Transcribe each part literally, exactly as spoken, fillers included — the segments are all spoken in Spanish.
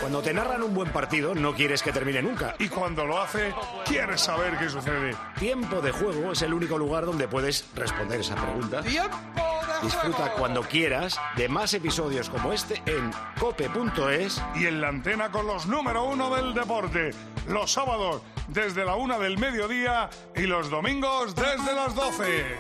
Cuando te narran un buen partido, no quieres que termine nunca. Y cuando lo hace, quieres saber qué sucede. Tiempo de Juego es el único lugar donde puedes responder esa pregunta. ¡Tiempo de Disfruta juego! cuando quieras de más episodios como este en cope punto es. Y en la antena con los número uno del deporte. Los sábados desde la una del mediodía y los domingos desde las doce.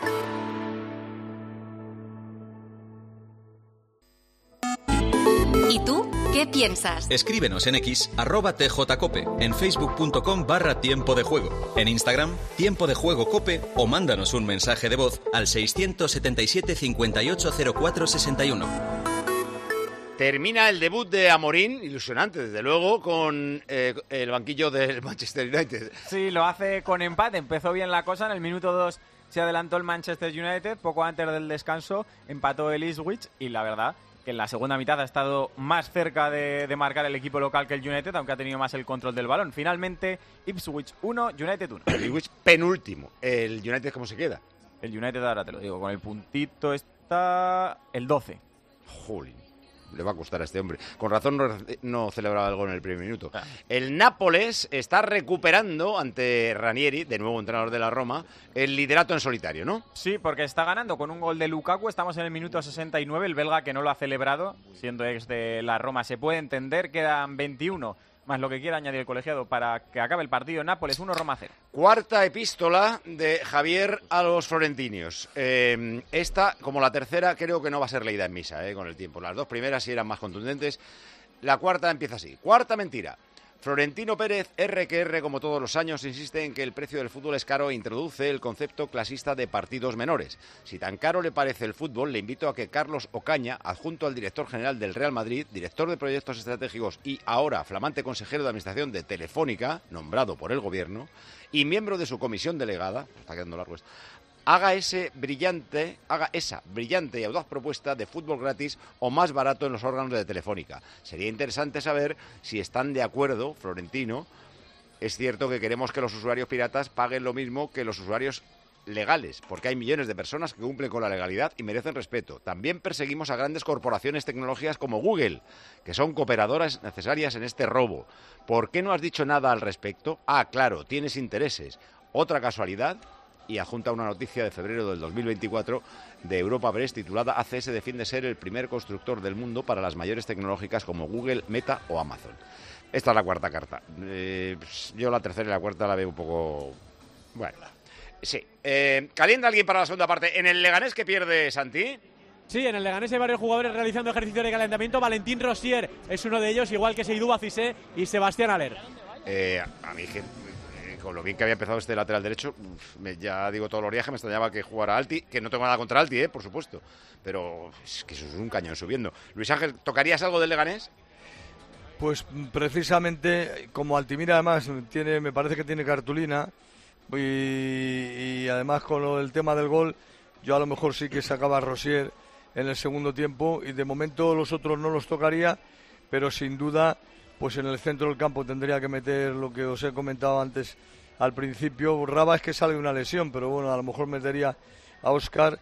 ¿Y tú qué piensas? Escríbenos en X, arroba tjcope, en facebook.com barra tiempo de juego, en Instagram, tiempo de juego cope, o mándanos un mensaje de voz al seiscientos setenta y siete cincuenta y ocho cero cuatro sesenta y uno. Termina el debut de Amorín, ilusionante desde luego, con eh, el banquillo del Manchester United. Sí, lo hace con empate, empezó bien la cosa, en el minuto dos se adelantó el Manchester United, poco antes del descanso empató el Ipswich y la verdad que en la segunda mitad ha estado más cerca de, de marcar el equipo local que el United, aunque ha tenido más el control del balón. Finalmente, Ipswich uno, United uno. El Ipswich penúltimo. ¿El United cómo se queda? El United, ahora te lo digo, con el puntito está el doce. Jolín, le va a costar a este hombre. Con razón no, no celebraba el gol en el primer minuto. Ah. El Nápoles está recuperando ante Ranieri, de nuevo entrenador de la Roma, el liderato en solitario, ¿no? Sí, porque está ganando con un gol de Lukaku. Estamos en el minuto sesenta y nueve. El belga que no lo ha celebrado, siendo ex de la Roma, se puede entender. Quedan veintiuno, más lo que quiera añadir el colegiado para que acabe el partido. Nápoles uno, Roma cero. Cuarta epístola de Javier a los florentinos. Eh, esta, como la tercera, creo que no va a ser leída en misa, eh, con el tiempo. Las dos primeras sí eran más contundentes. La cuarta empieza así. Cuarta mentira. Florentino Pérez, R que R, como todos los años, insiste en que el precio del fútbol es caro e introduce el concepto clasista de partidos menores. Si tan caro le parece el fútbol, le invito a que Carlos Ocaña, adjunto al director general del Real Madrid, director de proyectos estratégicos y ahora flamante consejero de administración de Telefónica, nombrado por el gobierno, y miembro de su comisión delegada, está quedando largo esto, haga ese brillante, haga esa brillante y audaz propuesta de fútbol gratis o más barato en los órganos de Telefónica. Sería interesante saber si están de acuerdo, Florentino. Es cierto que queremos que los usuarios piratas paguen lo mismo que los usuarios legales, porque hay millones de personas que cumplen con la legalidad y merecen respeto. También perseguimos a grandes corporaciones tecnológicas como Google, que son cooperadoras necesarias en este robo. ¿Por qué no has dicho nada al respecto? Ah, claro, tienes intereses. ¿Otra casualidad? Y adjunta una noticia de febrero del dos mil veinticuatro de Europa Press titulada A C S defiende ser el primer constructor del mundo para las mayores tecnológicas como Google, Meta o Amazon. Esta es la cuarta carta. Eh, pues yo la tercera y la cuarta la veo un poco... Bueno, sí. Eh, ¿Calienta alguien para la segunda parte? ¿En el Leganés que pierde, Santi? Sí, en el Leganés hay varios jugadores realizando ejercicio de calentamiento. Valentín Rosier es uno de ellos, igual que Seydou Cissé y Sebastián Haller. Eh, a mí que... Con lo bien que había empezado este lateral derecho, me, ya digo todo el oriaje, me extrañaba que jugara Alti, que no tengo nada contra Alti, eh, por supuesto, pero es que eso es un cañón subiendo. Luis Ángel, ¿tocarías algo del Leganés? Pues precisamente, como Altimira además tiene, me parece que tiene cartulina, y, y además con lo del tema del gol, yo a lo mejor sí que sacaba a Rosier en el segundo tiempo, y de momento los otros no los tocaría, pero sin duda, pues en el centro del campo tendría que meter lo que os he comentado antes al principio. Raba es que sale de una lesión, pero bueno, a lo mejor metería a Óscar,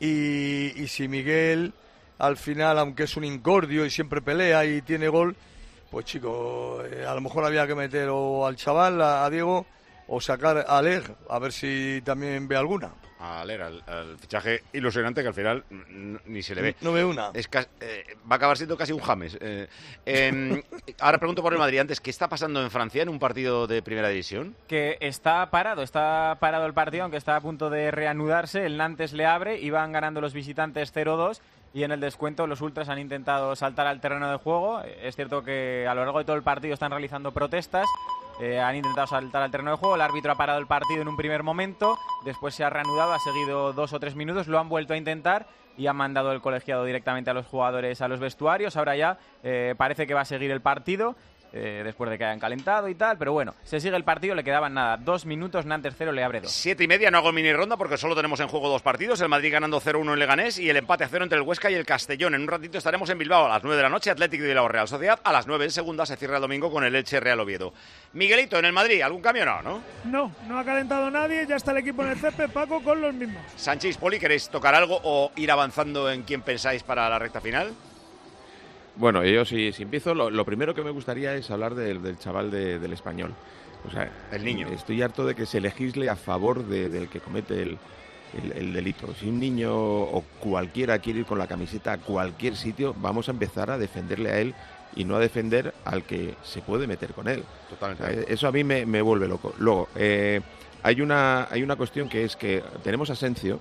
y, y si Miguel al final, aunque es un incordio y siempre pelea y tiene gol, pues chico, eh, a lo mejor había que meter o al chaval, a, a Diego, o sacar a Aler, a ver si también ve alguna. A Aler, al, al fichaje ilusionante que al final n- ni se le ve. No ve una. Es ca- eh, va a acabar siendo casi un James. Eh, eh, ahora pregunto por el Madrid antes, ¿qué está pasando en Francia en un partido de primera división? Que está parado, está parado el partido, aunque está a punto de reanudarse. El Nantes le abre, iban ganando los visitantes cero dos. Y en el descuento los ultras han intentado saltar al terreno de juego. Es cierto que a lo largo de todo el partido están realizando protestas. Eh, han intentado saltar al terreno de juego. El árbitro ha parado el partido en un primer momento. Después se ha reanudado, ha seguido dos o tres minutos. Lo han vuelto a intentar y han mandado el colegiado directamente a los jugadores a los vestuarios. Ahora ya eh, parece que va a seguir el partido. Eh, después de que hayan calentado y tal, pero bueno, se sigue el partido, le quedaban nada, dos minutos, Nantes cero, le abre dos. Siete y media, no hago mini ronda porque solo tenemos en juego dos partidos, el Madrid ganando cero uno en Leganés y el empate a cero entre el Huesca y el Castellón. En un ratito estaremos en Bilbao a las nueve de la noche, Atlético de Bilbao Real Sociedad, a las nueve en segunda se cierra el domingo con el Elche Real Oviedo. Miguelito, en el Madrid, ¿algún cambio no, no? No, no ha calentado nadie, ya está el equipo en el césped, Paco, con los mismos. Sánchez, Poli, ¿queréis tocar algo o ir avanzando en quién pensáis para la recta final? Bueno, yo si, si empiezo, lo, lo primero que me gustaría es hablar del, del chaval de, del Español. O sea, el niño. Estoy harto de que se legisle a favor de, del que comete el, el, el delito. Si un niño o cualquiera quiere ir con la camiseta a cualquier sitio, vamos a empezar a defenderle a él y no a defender al que se puede meter con él. Totalmente. O sea, eso a mí me, me vuelve loco. Luego, eh, hay una hay una cuestión que es que tenemos a Asencio,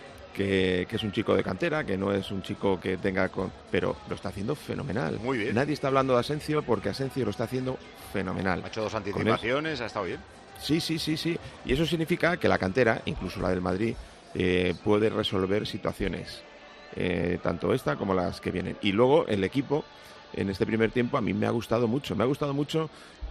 que, que es un chico de cantera, que no es un chico que tenga... Con, pero lo está haciendo fenomenal. Muy bien. Nadie está hablando de Asencio porque Asencio lo está haciendo fenomenal. Ha hecho dos anticipaciones, ha estado bien. Sí, sí, sí, sí. Y eso significa que la cantera, incluso la del Madrid, eh, puede resolver situaciones, eh, tanto esta como las que vienen. Y luego el equipo, en este primer tiempo, a mí me ha gustado mucho. Me ha gustado mucho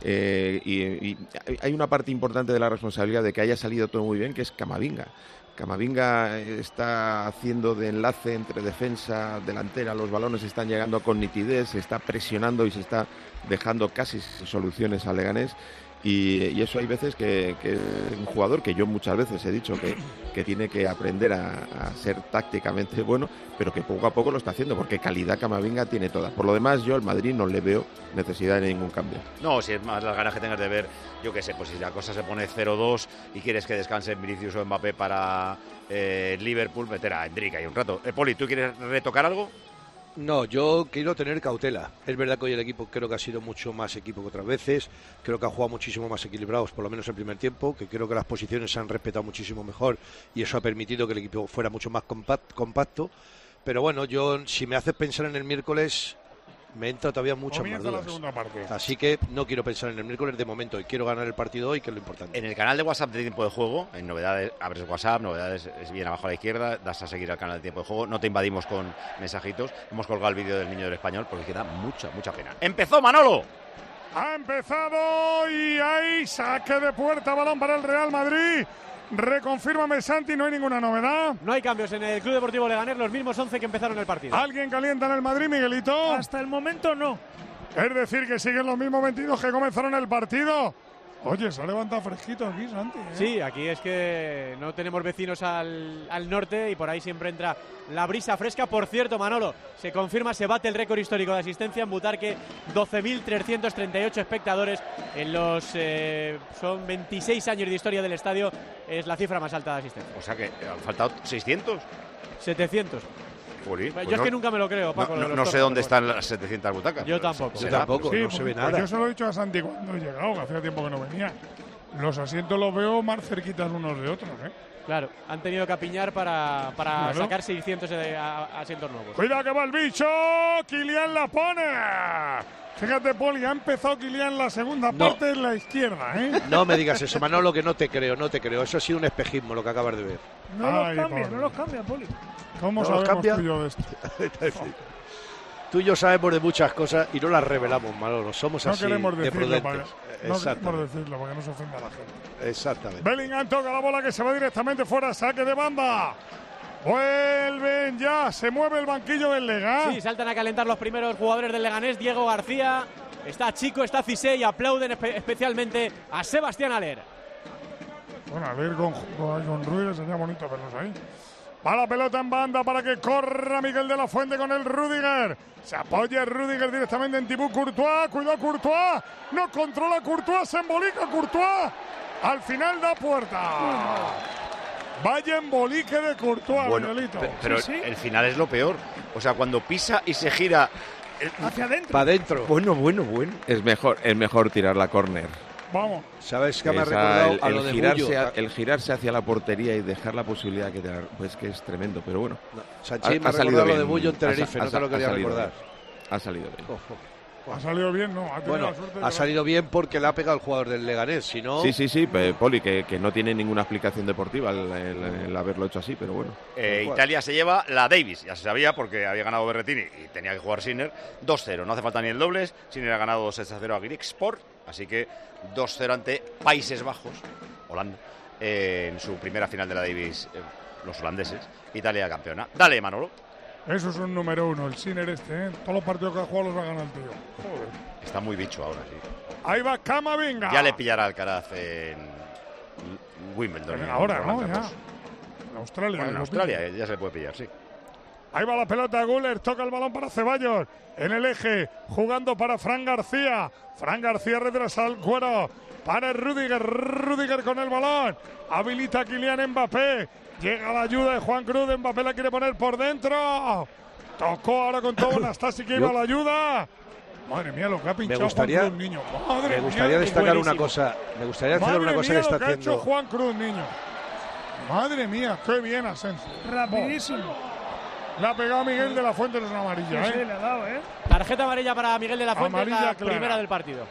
eh, y, y hay una parte importante de la responsabilidad de que haya salido todo muy bien, que es Camavinga. Camavinga está haciendo de enlace entre defensa, delantera, los balones están llegando con nitidez, se está presionando y se está dejando casi soluciones al Leganés. Y, y eso hay veces que, que un jugador que yo muchas veces he dicho que, que tiene que aprender a, a ser tácticamente bueno, pero que poco a poco lo está haciendo, porque calidad Camavinga tiene toda. Por lo demás, yo al Madrid no le veo necesidad de ningún cambio. No, si es más las ganas que tengas de ver, yo qué sé, pues si la cosa se pone cero dos y quieres que descanse Vinicius o Mbappé para eh, Liverpool, meter a Endrick ahí un rato. Eh, Poli, ¿tú quieres retocar algo? No, yo quiero tener cautela. Es verdad que hoy el equipo creo que ha sido mucho más equipo que otras veces. Creo que ha jugado muchísimo más equilibrados, por lo menos el primer tiempo, que creo que las posiciones se han respetado muchísimo mejor y eso ha permitido que el equipo fuera mucho más compacto. Pero bueno, yo si me haces pensar en el miércoles, me entra todavía muchas más dudas. La segunda parte. Así que no quiero pensar en el miércoles de momento y quiero ganar el partido hoy, que es lo importante. En el canal de WhatsApp de Tiempo de Juego, en novedades, abres WhatsApp, novedades es bien abajo a la izquierda, das a seguir al canal de Tiempo de Juego, no te invadimos con mensajitos. Hemos colgado el vídeo del niño del Español porque queda mucha, mucha pena. ¡Empezó Manolo! Ha empezado y hay saque de puerta, balón para el Real Madrid. Reconfírmame, Santi, no hay ninguna novedad. No hay cambios en el Club Deportivo Leganés, los mismos once que empezaron el partido. ¿Alguien calienta en el Madrid, Miguelito? Hasta el momento no. Es decir, que siguen los mismos veintidós que comenzaron el partido. Oye, se ha levantado fresquito aquí, Santi, ¿eh? Sí, aquí es que no tenemos vecinos al, al norte y por ahí siempre entra la brisa fresca. Por cierto, Manolo, se confirma, se bate el récord histórico de asistencia en Butarque, doce mil trescientos treinta y ocho espectadores en los eh, son veintiséis años de historia del estadio, es la cifra más alta de asistencia. O sea que han faltado seiscientos. setecientos. Jolín, pues yo es no, que nunca me lo creo, Paco. No, no, no sé toros, dónde pues. están las setecientas butacas. Yo tampoco. Yo tampoco, sí, no se ve pues nada. Yo se lo he dicho a Santi cuando he llegado, que hacía tiempo que no venía. Los asientos los veo más cerquitas unos de otros, ¿eh? Claro, han tenido que apiñar para, para claro. sacar seiscientos de, a, a asientos nuevos. Cuidado que va el bicho, Kylian la pone. Fíjate, Poli, ha empezado Kylian la segunda no. parte en la izquierda, ¿eh? No me digas eso, Manolo, que no te creo, no te creo. Eso ha sido un espejismo lo que acabas de ver. No Ay, los cambia, Poli. no los cambia, Poli. ¿Cómo ¿No sabemos cambia? tú y yo de esto? Tú y yo sabemos de muchas cosas y no las revelamos, Manolo. Somos No así queremos de decirlo, prudentes. para, no queremos decirlo para que no se ofenda a la gente. Exactamente. Bellingham toca la bola que se va directamente fuera, saque de banda. Vuelven ya, se mueve el banquillo del Lega. Sí, saltan a calentar los primeros jugadores del Leganés. Diego García, está Chico, está Cissé y aplauden espe especialmente a Sebastián Haller. Bueno, a ver con, con, con Ruiz sería bonito verlos ahí. Va la pelota en banda para que corra Miguel de la Fuente con el Rüdiger. Se apoya Rüdiger directamente en Thibaut Courtois. Cuidado Courtois. No controla Courtois. Se embolica Courtois. Al final da puerta. Vaya embolique de Courtois, bueno, Miguelito. Pero, pero sí, sí. el final es lo peor. O sea, cuando pisa y se gira. Hacia adentro. Para adentro. Bueno, bueno, bueno. Es mejor, es mejor tirar la córner. Vamos. ¿Sabes qué me ha Esa, recordado el, a lo el de girarse Bullo? a- el girarse hacia la portería y dejar la posibilidad que te la- pues que es tremendo, pero bueno. No, Sanchi me ha recordado lo de Bullo en Tenerife, no te lo quería recordar. Ha salido bien. Ojo. Ha salido bien, ¿no? Ha tenido Bueno, la suerte de ha que- salido bien porque le ha pegado el jugador del Leganés, si no... Sí, sí, sí, pe- Poli, que, que no tiene ninguna explicación deportiva el, el- el haberlo hecho así, pero bueno. Eh, Italia se lleva la Davis, ya se sabía porque había ganado Berrettini y tenía que jugar Sinner. dos cero, no hace falta ni el dobles. Sinner ha ganado dos a cero a Grigsport, así que dos cero ante Países Bajos, Holanda, eh, en su primera final de la Davis, eh, los holandeses. Italia campeona. Dale, Manolo. Eso es un número uno, el Sinner este, ¿eh? Todos los partidos que ha jugado los ha ganado el tío. Joder. Está muy bicho ahora, sí. Ahí va Camavinga. Ya le pillará Alcaraz en Wimbledon. Pero en ahora, Roland ¿no? Ya. Garros. En Australia. Bueno, en lo Australia pillo. eh, ya se le puede pillar, sí. Ahí va la pelota, Guller, toca el balón para Ceballos. En el eje, jugando para Fran García. Fran García retrasa el cuero. Para Rüdiger, Rüdiger con el balón. Habilita a Kylian Mbappé. Llega la ayuda de Juan Cruz. Mbappé la quiere poner por dentro. Tocó ahora con todo Nastasi que iba a la ayuda. Madre mía, lo que ha pinchado me gustaría, Juan Cruz, niño. Madre me gustaría mía, destacar una cosa. Me gustaría hacer Madre una cosa mía, que está lo que haciendo. ha hecho Juan Cruz, niño. Madre mía, qué bien Asensio. Rapidísimo. Le ha pegado a Miguel de la Fuente en una amarilla, Sí, ¿eh? sí, le ha dado, ¿eh? Tarjeta amarilla para Miguel de la Fuente, Amarilla la clara. primera del partido.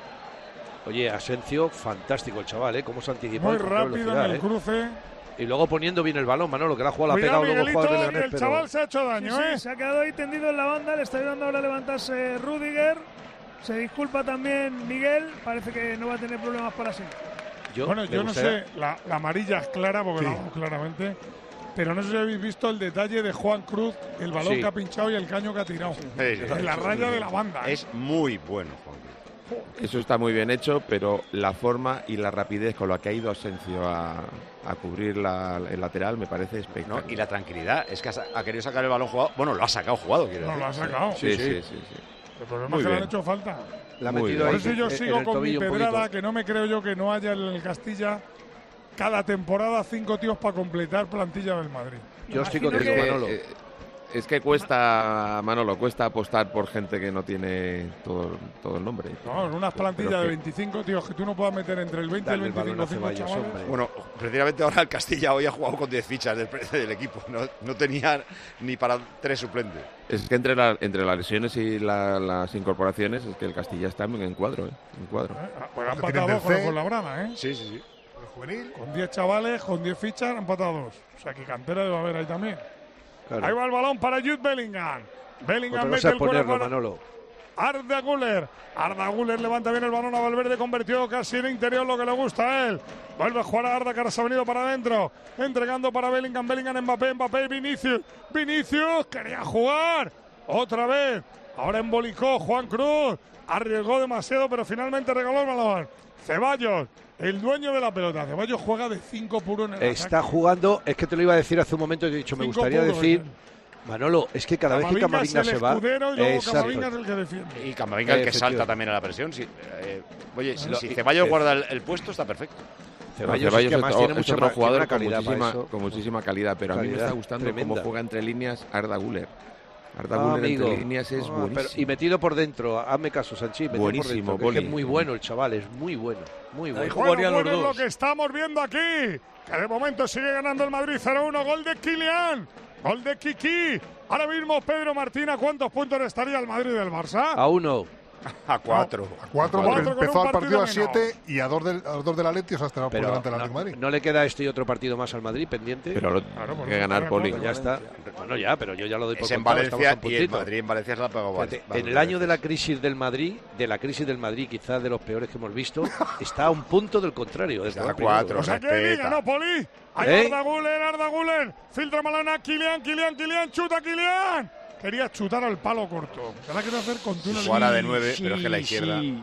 Oye, Asensio, fantástico el chaval, ¿eh? Cómo se anticipó. Muy con rápido velocidad, en el ¿eh? cruce. Y luego poniendo bien el balón, Manolo, que la ha jugado, la ha Cuidado, pegado luego el jugador de Miguelito, y Leganés, el pero... chaval se ha hecho daño, Sí, ¿eh? sí, se ha quedado ahí tendido en la banda, le está ayudando ahora a levantarse Rüdiger. Se disculpa también Miguel, parece que no va a tener problemas para sí. Yo, bueno, me yo gustaría- no sé, la, la amarilla es clara porque Sí. la hago claramente, pero no sé si habéis visto el detalle de Juan Cruz, el balón Sí. que ha pinchado y el caño que ha tirado. Sí, en la raya de la banda. ¿eh? Es muy bueno, Juan. Eso está muy bien hecho, pero la forma y la rapidez con la que ha ido Asensio a, a cubrir la, el lateral me parece espectacular. ¿No? Y la tranquilidad, es que ha, ha querido sacar el balón jugado. Bueno, lo ha sacado jugado, quiero No, decir. lo ha sacado. Sí, sí, sí. sí, sí. El problema Muy es que le han bien. hecho falta. La ha Muy metido bien. Por ahí eso yo en- sigo en el con mi tobillo un pedrada, poquito. que no me creo yo que no haya en el Castilla cada temporada cinco tíos para completar plantilla del Madrid. Yo estoy Imagino contigo, que- Manolo. Eh, es que cuesta, Manolo, cuesta apostar por gente que no tiene todo, todo el nombre. No, en unas plantillas Pero de que- veinticinco tíos que tú no puedas meter entre el veinte y el Dale el balón veinticinco a cinco Ceballos, chavales. hombre. Bueno, precisamente ahora el Castilla hoy ha jugado con diez fichas del, del equipo. No, no tenía ni para tres suplentes. Es que entre, la- entre las lesiones y la- las incorporaciones es que el Castilla está en cuadro, ¿eh? En cuadro. Eh, Pues han Que tienen empatado dos con Mercé. el Fuenlabrada, ¿eh? Sí, sí, sí. El juvenil. Con diez chavales, con diez fichas, han empatado dos. O sea que cantera debe haber ahí también. Claro. Ahí va el balón para Jude Bellingham. Bellingham Otra mete cosa es el cuero ponerlo, para Manolo. Arda Güler. Arda Güler levanta bien el balón a Valverde, convertido casi en interior, lo que le gusta a él. Vuelve a jugar a Arda, que ahora se ha venido para adentro. Entregando para Bellingham, Bellingham, Mbappé, Mbappé, Vinicius. Vinicius quería jugar. Otra vez. Ahora embolicó Juan Cruz. Arriesgó demasiado, pero finalmente regaló el balón. Ceballos, el dueño de la pelota. Ceballos juega de cinco puro en el Está ataque. jugando, es que te lo iba a decir hace un momento, he dicho, me Cinco gustaría puros, decir, ¿eh? Manolo, es que cada vez que Camavinga es Camavinga el se va... escudero y luego Exacto. Camavinga es el que defiende. Y Camavinga el que Efectivamente. salta también a la presión. Sí, eh, oye, si, Lo- si y- Ceballos eh, guarda el, el puesto, está perfecto. Ceballos, Ceballos es que además es, tiene es mucha otro ma- tiene jugador una con calidad para muchísima, eso. con muchísima calidad, pero a mí me Calidad está gustando tremenda. cómo juega entre líneas Arda Güler. Arda Ah, Güler amigo. entre líneas es Ah, buenísimo. pero- y metido por dentro, hazme caso, Sanchi, metido por Buenísimo, dentro, que es, que es Boli. muy bueno el chaval, es muy bueno, muy bueno. Bueno, jugarían bueno, los es lo dos. que estamos viendo aquí. Que de momento sigue ganando el Madrid cero uno. Gol de Kylian. Gol de Kiki. Ahora mismo Pedro Martín, ¿a cuántos puntos estaría el Madrid del Barça? A uno. A cuatro. A cuatro, Cuatro porque con empezó un al partido a partido siete y a dos del, a dos del Atleti, o sea, estará por Pero delante del no, Atlético de Madrid. no le queda este y otro partido más al Madrid pendiente. Pero lo Claro, por tiene que eso ganar está Poli. ganando. ya está. Bueno, ya, pero yo ya lo doy por Es en contado, Valencia estamos a un y el puntito. Madrid en Valencia se la ha pegado. Fíjate, varias en el año de la veces. crisis del Madrid, de la crisis del Madrid, quizás de los peores que hemos visto, está a un punto del contrario. de Está quedar a cuatro. O sea que respeta. diga, ¿no, Poli? Ahí ¿Eh? Arda Güler, Arda Güler. Filtra Malana, Kylian, Kylian, Kylian. Chuta, Kylian. Quería chutar al palo corto. Se la quiere hacer con túnel. Jugara de nueve, pero es que la izquierda. Sí,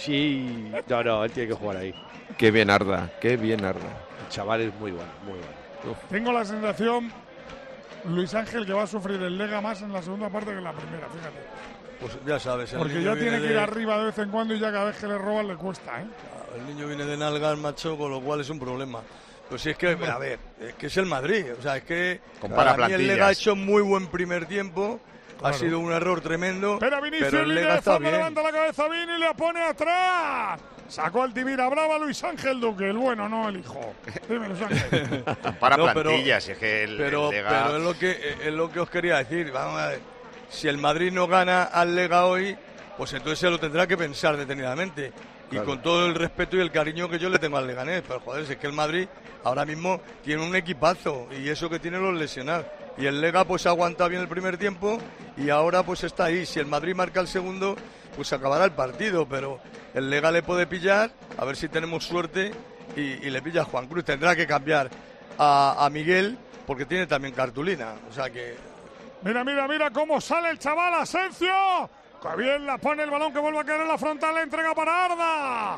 sí. No, no, él tiene que jugar ahí. Qué bien Arda, qué bien Arda. El chaval es muy bueno, muy bueno. Tengo la sensación, Luis Ángel, que va a sufrir el Lega más en la segunda parte que en la primera, fíjate. Pues ya sabes, el Porque niño ya tiene viene que ir de- arriba de vez en cuando y ya cada vez que le roban le cuesta, ¿eh? El niño viene de nalgas, macho, con lo cual es un problema. Pues sí, es que, a ver, es que es el Madrid. O sea, es que Compara para mí el plantillas. Lega ha hecho muy buen primer tiempo. Claro. Ha sido un error tremendo. Pero Vinicius, pero el línea Lega de está fondo, bien. levanta la cabeza Vini y le pone atrás. Sacó al Tibira Brava Luis Ángel Duque, el bueno, no el hijo. Dime, Luis Ángel. Para No, pero- plantillas, es que el, Pero, el Lega- pero es lo que es lo que os quería decir. Vamos a ver. Si el Madrid no gana al Lega hoy, pues entonces se lo tendrá que pensar detenidamente. Y Claro. con todo el respeto y el cariño que yo le tengo al Leganés. Pero joder, si es que el Madrid ahora mismo tiene un equipazo y eso que tiene los lesionados. Y el Lega pues aguanta bien el primer tiempo y ahora pues está ahí. Si el Madrid marca el segundo, pues acabará el partido. Pero el Lega le puede pillar, a ver si tenemos suerte y, y le pilla a Juan Cruz. Tendrá que cambiar a, a Miguel porque tiene también cartulina. O sea que Mira, mira, mira cómo sale el chaval Asensio. Que bien la pone el balón que vuelve a caer en la frontal. La entrega para Arda.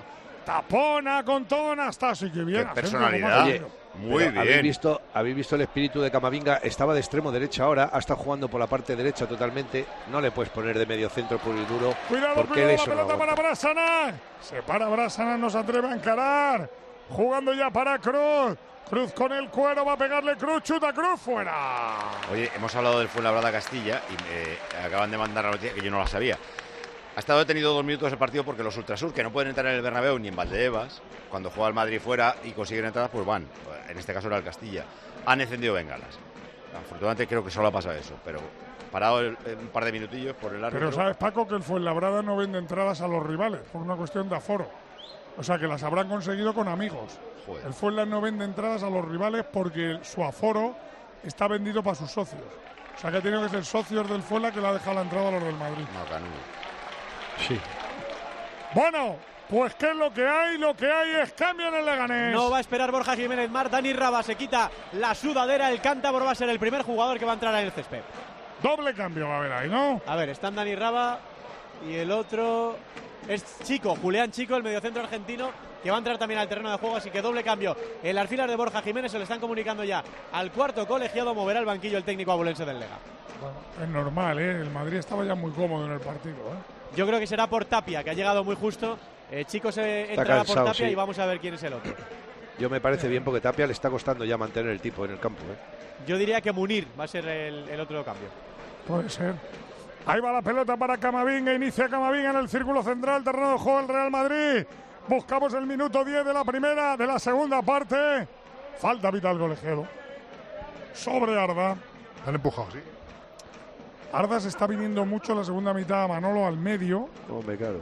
Tapona con todo Anastasi, que bien. Qué personalidad. Oye, muy bien. ¿Habéis visto, habéis visto el espíritu de Camavinga? Estaba de extremo derecha ahora, ha estado jugando por la parte derecha totalmente. No le puedes poner de medio centro puro y duro. Cuidado, porque cuidado, la eso no pelota aguanta. para Brasana. Se para Brasana, no se atreve a encarar. Jugando ya para Cruz. Cruz con el cuero, va a pegarle Cruz, chuta Cruz, fuera. Oye, hemos hablado del Fuenlabrada Castilla y me acaban de mandar la noticia que yo no la sabía. Ha estado detenido dos minutos el partido porque los Ultrasur, que no pueden entrar en el Bernabéu ni en Valdebebas, cuando juega el Madrid fuera y consiguen entradas, pues van. En este caso era el Castilla. Han encendido bengalas. Afortunadamente creo que solo ha pasado eso, pero parado el, un par de minutillos por el árbitro. Pero sabes, Paco, que el Fuenlabrada no vende entradas a los rivales por una cuestión de aforo. O sea, que las habrán conseguido con amigos. Joder. El Fuenlabrada no vende entradas a los rivales porque su aforo está vendido para sus socios. O sea, que ha tenido que ser socios del Fuenlabrada que le ha dejado la entrada a los del Madrid. No, canudo. Sí. Bueno, pues ¿qué es lo que hay? Lo que hay es cambio en el Leganés. No va a esperar Borja Jiménez Mar. Dani Raba se quita la sudadera. El cántabro va a ser el primer jugador que va a entrar en el césped. Doble cambio va a haber ahí, ¿no? A ver, están Dani Raba y el otro es Chico, Julián Chico, el mediocentro argentino, que va a entrar también al terreno de juego, así que doble cambio. El alfiler de Borja Jiménez se le están comunicando ya al cuarto colegiado. Moverá el banquillo el técnico abulense del Lega. Bueno, es normal, ¿eh? El Madrid estaba ya muy cómodo en el partido, ¿eh? Yo creo que será por Tapia, que ha llegado muy justo. Eh, Chico se Está entrará cansado, por Tapia sí. y vamos a ver quién es el otro. Yo me parece bien porque Tapia le está costando ya mantener el tipo en el campo. ¿eh? Yo diría que Munir va a ser el, el otro cambio. Puede ser. Ahí va la pelota para Camavinga. Inicia Camavinga en el círculo central. Terreno de juego el Real Madrid. Buscamos el minuto diez de la primera, de la segunda parte. Falta vital colegiado. Sobre Arda. Han empujado, sí. Arda se está viniendo mucho en la segunda mitad a Manolo al medio. Hombre, claro.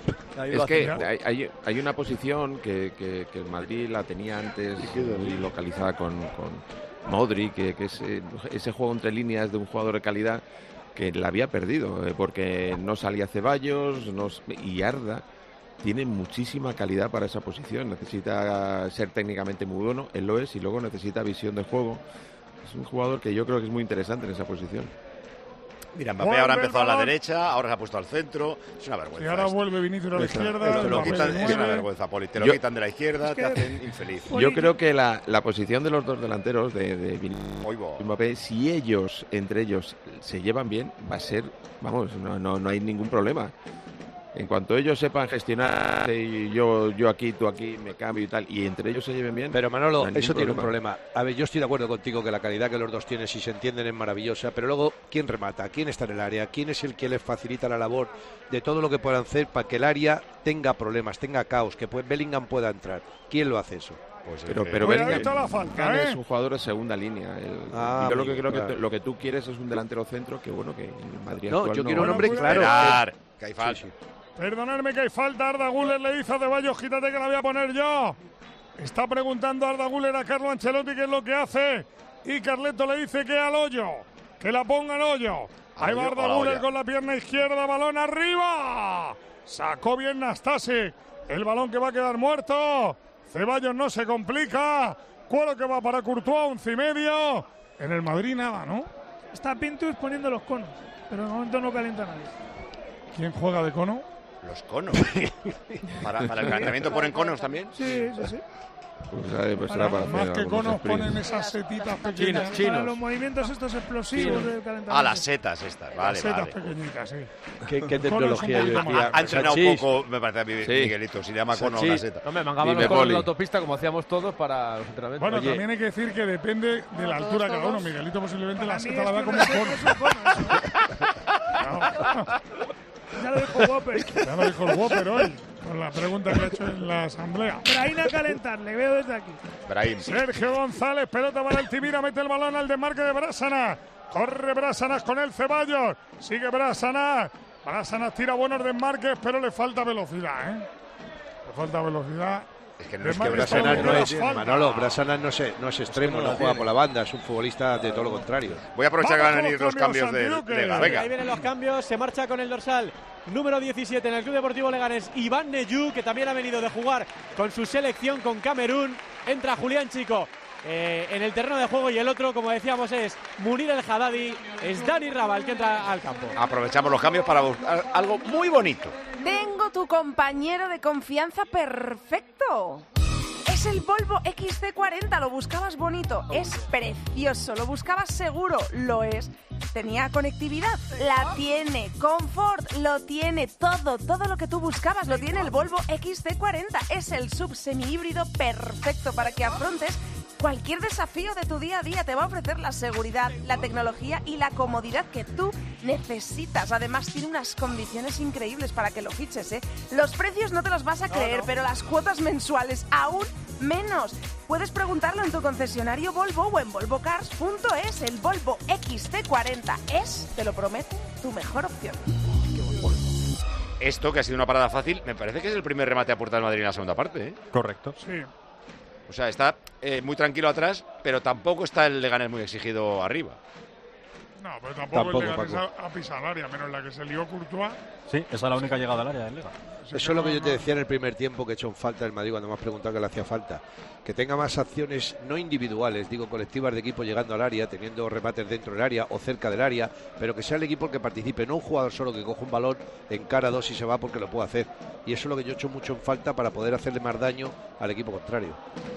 Es que hay, hay, hay una posición que, que, que el Madrid la tenía antes muy localizada con, con Modric, que, que es eh, ese juego entre líneas de un jugador de calidad que la había perdido, eh, porque no salía Ceballos no, y Arda tiene muchísima calidad para esa posición. Necesita ser técnicamente muy bueno, él lo es, y luego necesita visión de juego. Es un jugador que yo creo que es muy interesante en esa posición. Mira, Mbappé ahora ha empezado a la derecha, ahora se ha puesto al centro. Es una vergüenza. Y ahora esto. vuelve Vinicius a la Esto- izquierda. esto lo Mbappé quitan, de es una nueve. vergüenza, Poli. Te lo Yo- quitan de la izquierda, Es que- te hacen infeliz. Yo creo que la, la posición de los dos delanteros, de, de Vinicius Oigo. y Mbappé, si ellos, entre ellos, se llevan bien, va a ser, vamos, no, no, no hay ningún problema. En cuanto ellos sepan gestionar, y yo, yo aquí, tú aquí, me cambio y tal, y entre ellos se lleven bien. Pero Manolo, no hay ningún eso tiene un problema. A ver, yo estoy de acuerdo contigo que la calidad que los dos tienen, si se entienden, es maravillosa. Pero luego, ¿quién remata? ¿Quién está en el área? ¿Quién es el que les facilita la labor de todo lo que puedan hacer para que el área tenga problemas, tenga caos, que pues, Bellingham pueda entrar? ¿Quién lo hace eso? Pues Pero, el- pero Cuidado, Bellingham está la falta, Bellingham ¿eh? es un jugador de segunda línea. El- Ah, yo lo que amigo, creo que claro. te- lo que tú quieres es un delantero centro que bueno que en el Madrid No, actual yo no- quiero un Bueno, hombre cuidado. claro. Esperar, que hay falta. Sí, sí. Perdonadme que hay falta. Arda Güler le dice a Ceballos, quítate que la voy a poner yo. Está preguntando Arda Güler a Carlo Ancelotti qué es lo que hace. Y Carleto le dice que al hoyo. Que la ponga al hoyo. Ahí va hoyo o a Arda la Güler olla? con la pierna izquierda. Balón arriba. Sacó bien Nastase. El balón que va a quedar muerto. Ceballos no se complica. Cuero que va para Courtois, once y medio. En el Madrid nada, ¿no? Está Pintus poniendo los conos, pero de momento no calienta nadie. ¿Quién juega de cono? Los conos. para, para el calentamiento ponen conos también. Sí, sí, sí. Pues, eh, pues será para Más hacer que algunos conos sprints. ponen esas setitas pequeñas. Para los movimientos estos explosivos del calentamiento. Ah, las setas estas. Vale, setas vale. pequeñitas, sí. ¿Qué, qué Cono tecnología es un yo poquito decía? Ha entrenado un Sanchís. poco, me parece a mí, Sí. Miguelito. Si le llama cono a una Sanchís. seta. No me mangaban Dime, los conos en Poli. la autopista como hacíamos todos para los entrenamientos. Bueno, Oye. también hay que decir que depende de la altura de cada uno. Miguelito posiblemente Para la mí seta la es da que como una un cono. seta es un cono, eso. Ya lo dijo Whopper. Ya lo dijo el Whopper hoy, con la pregunta que ha hecho en la asamblea. Traína a calentar, le veo desde aquí. Brahim. Sergio González, pelota para el Tibira, mete el balón al desmarque de Brásanas. Corre Brásanas con el Ceballos. Sigue Brásanas. Brásanas tira buenos desmarques, pero le falta velocidad, ¿eh? Le falta velocidad. Es que no es que Desmarques Brasanas para Brasanas un no las es, faltas. Manolo, Brasanas no es, no es extremo, no juega por la banda, es un futbolista de todo lo contrario. Voy a aprovechar que Vamos van a con venir los los cambios cambios, de, Santi de Duque. la Vega. Ahí vienen los cambios, se marcha con el dorsal número diecisiete en el Club Deportivo Leganés, Iván Neyu, que también ha venido de jugar con su selección con Camerún. Entra Julián Chico eh, en el terreno de juego y el otro, como decíamos, es Munir El Haddadi, es Dani Raba el que entra al campo. Aprovechamos los cambios para buscar algo muy bonito. Vengo llegado tu compañero de confianza perfecto. Es el Volvo X C cuarenta, lo buscabas bonito, es precioso, lo buscabas seguro, lo es. Tenía conectividad, la tiene. Confort, lo tiene. Todo, todo lo que tú buscabas lo tiene el Volvo X C cuarenta. Es el sub semi-híbrido perfecto para que afrontes cualquier desafío de tu día a día. Te va a ofrecer la seguridad, la tecnología y la comodidad que tú necesitas. Además, tiene unas condiciones increíbles para que lo fiches, ¿eh? Los precios no te los vas a creer, no, no. pero las cuotas mensuales aún menos. Puedes preguntarlo en tu concesionario Volvo o en volvo cars punto es. El Volvo X C cuarenta es, te lo prometo, tu mejor opción. Esto, que ha sido una parada fácil, me parece que es el primer remate a puerta del Madrid en la segunda parte, ¿eh? Correcto. Sí. O sea, está eh, muy tranquilo atrás, pero tampoco está el Leganés muy exigido arriba. No, pero tampoco, Tampoco, el Leganés Paco. a, a pisar el área, menos la que se lió Courtois. Sí, esa es la única llegada al área del Lega. Eso es lo que yo te decía en el primer tiempo que he hecho en falta el Madrid cuando me has preguntado que le hacía falta. Que tenga más acciones, no individuales, digo colectivas de equipo llegando al área, teniendo remates dentro del área o cerca del área, pero que sea el equipo el que participe, no un jugador solo que coge un balón, encara dos y se va porque lo puede hacer. Y eso es lo que yo he hecho mucho en falta para poder hacerle más daño al equipo contrario.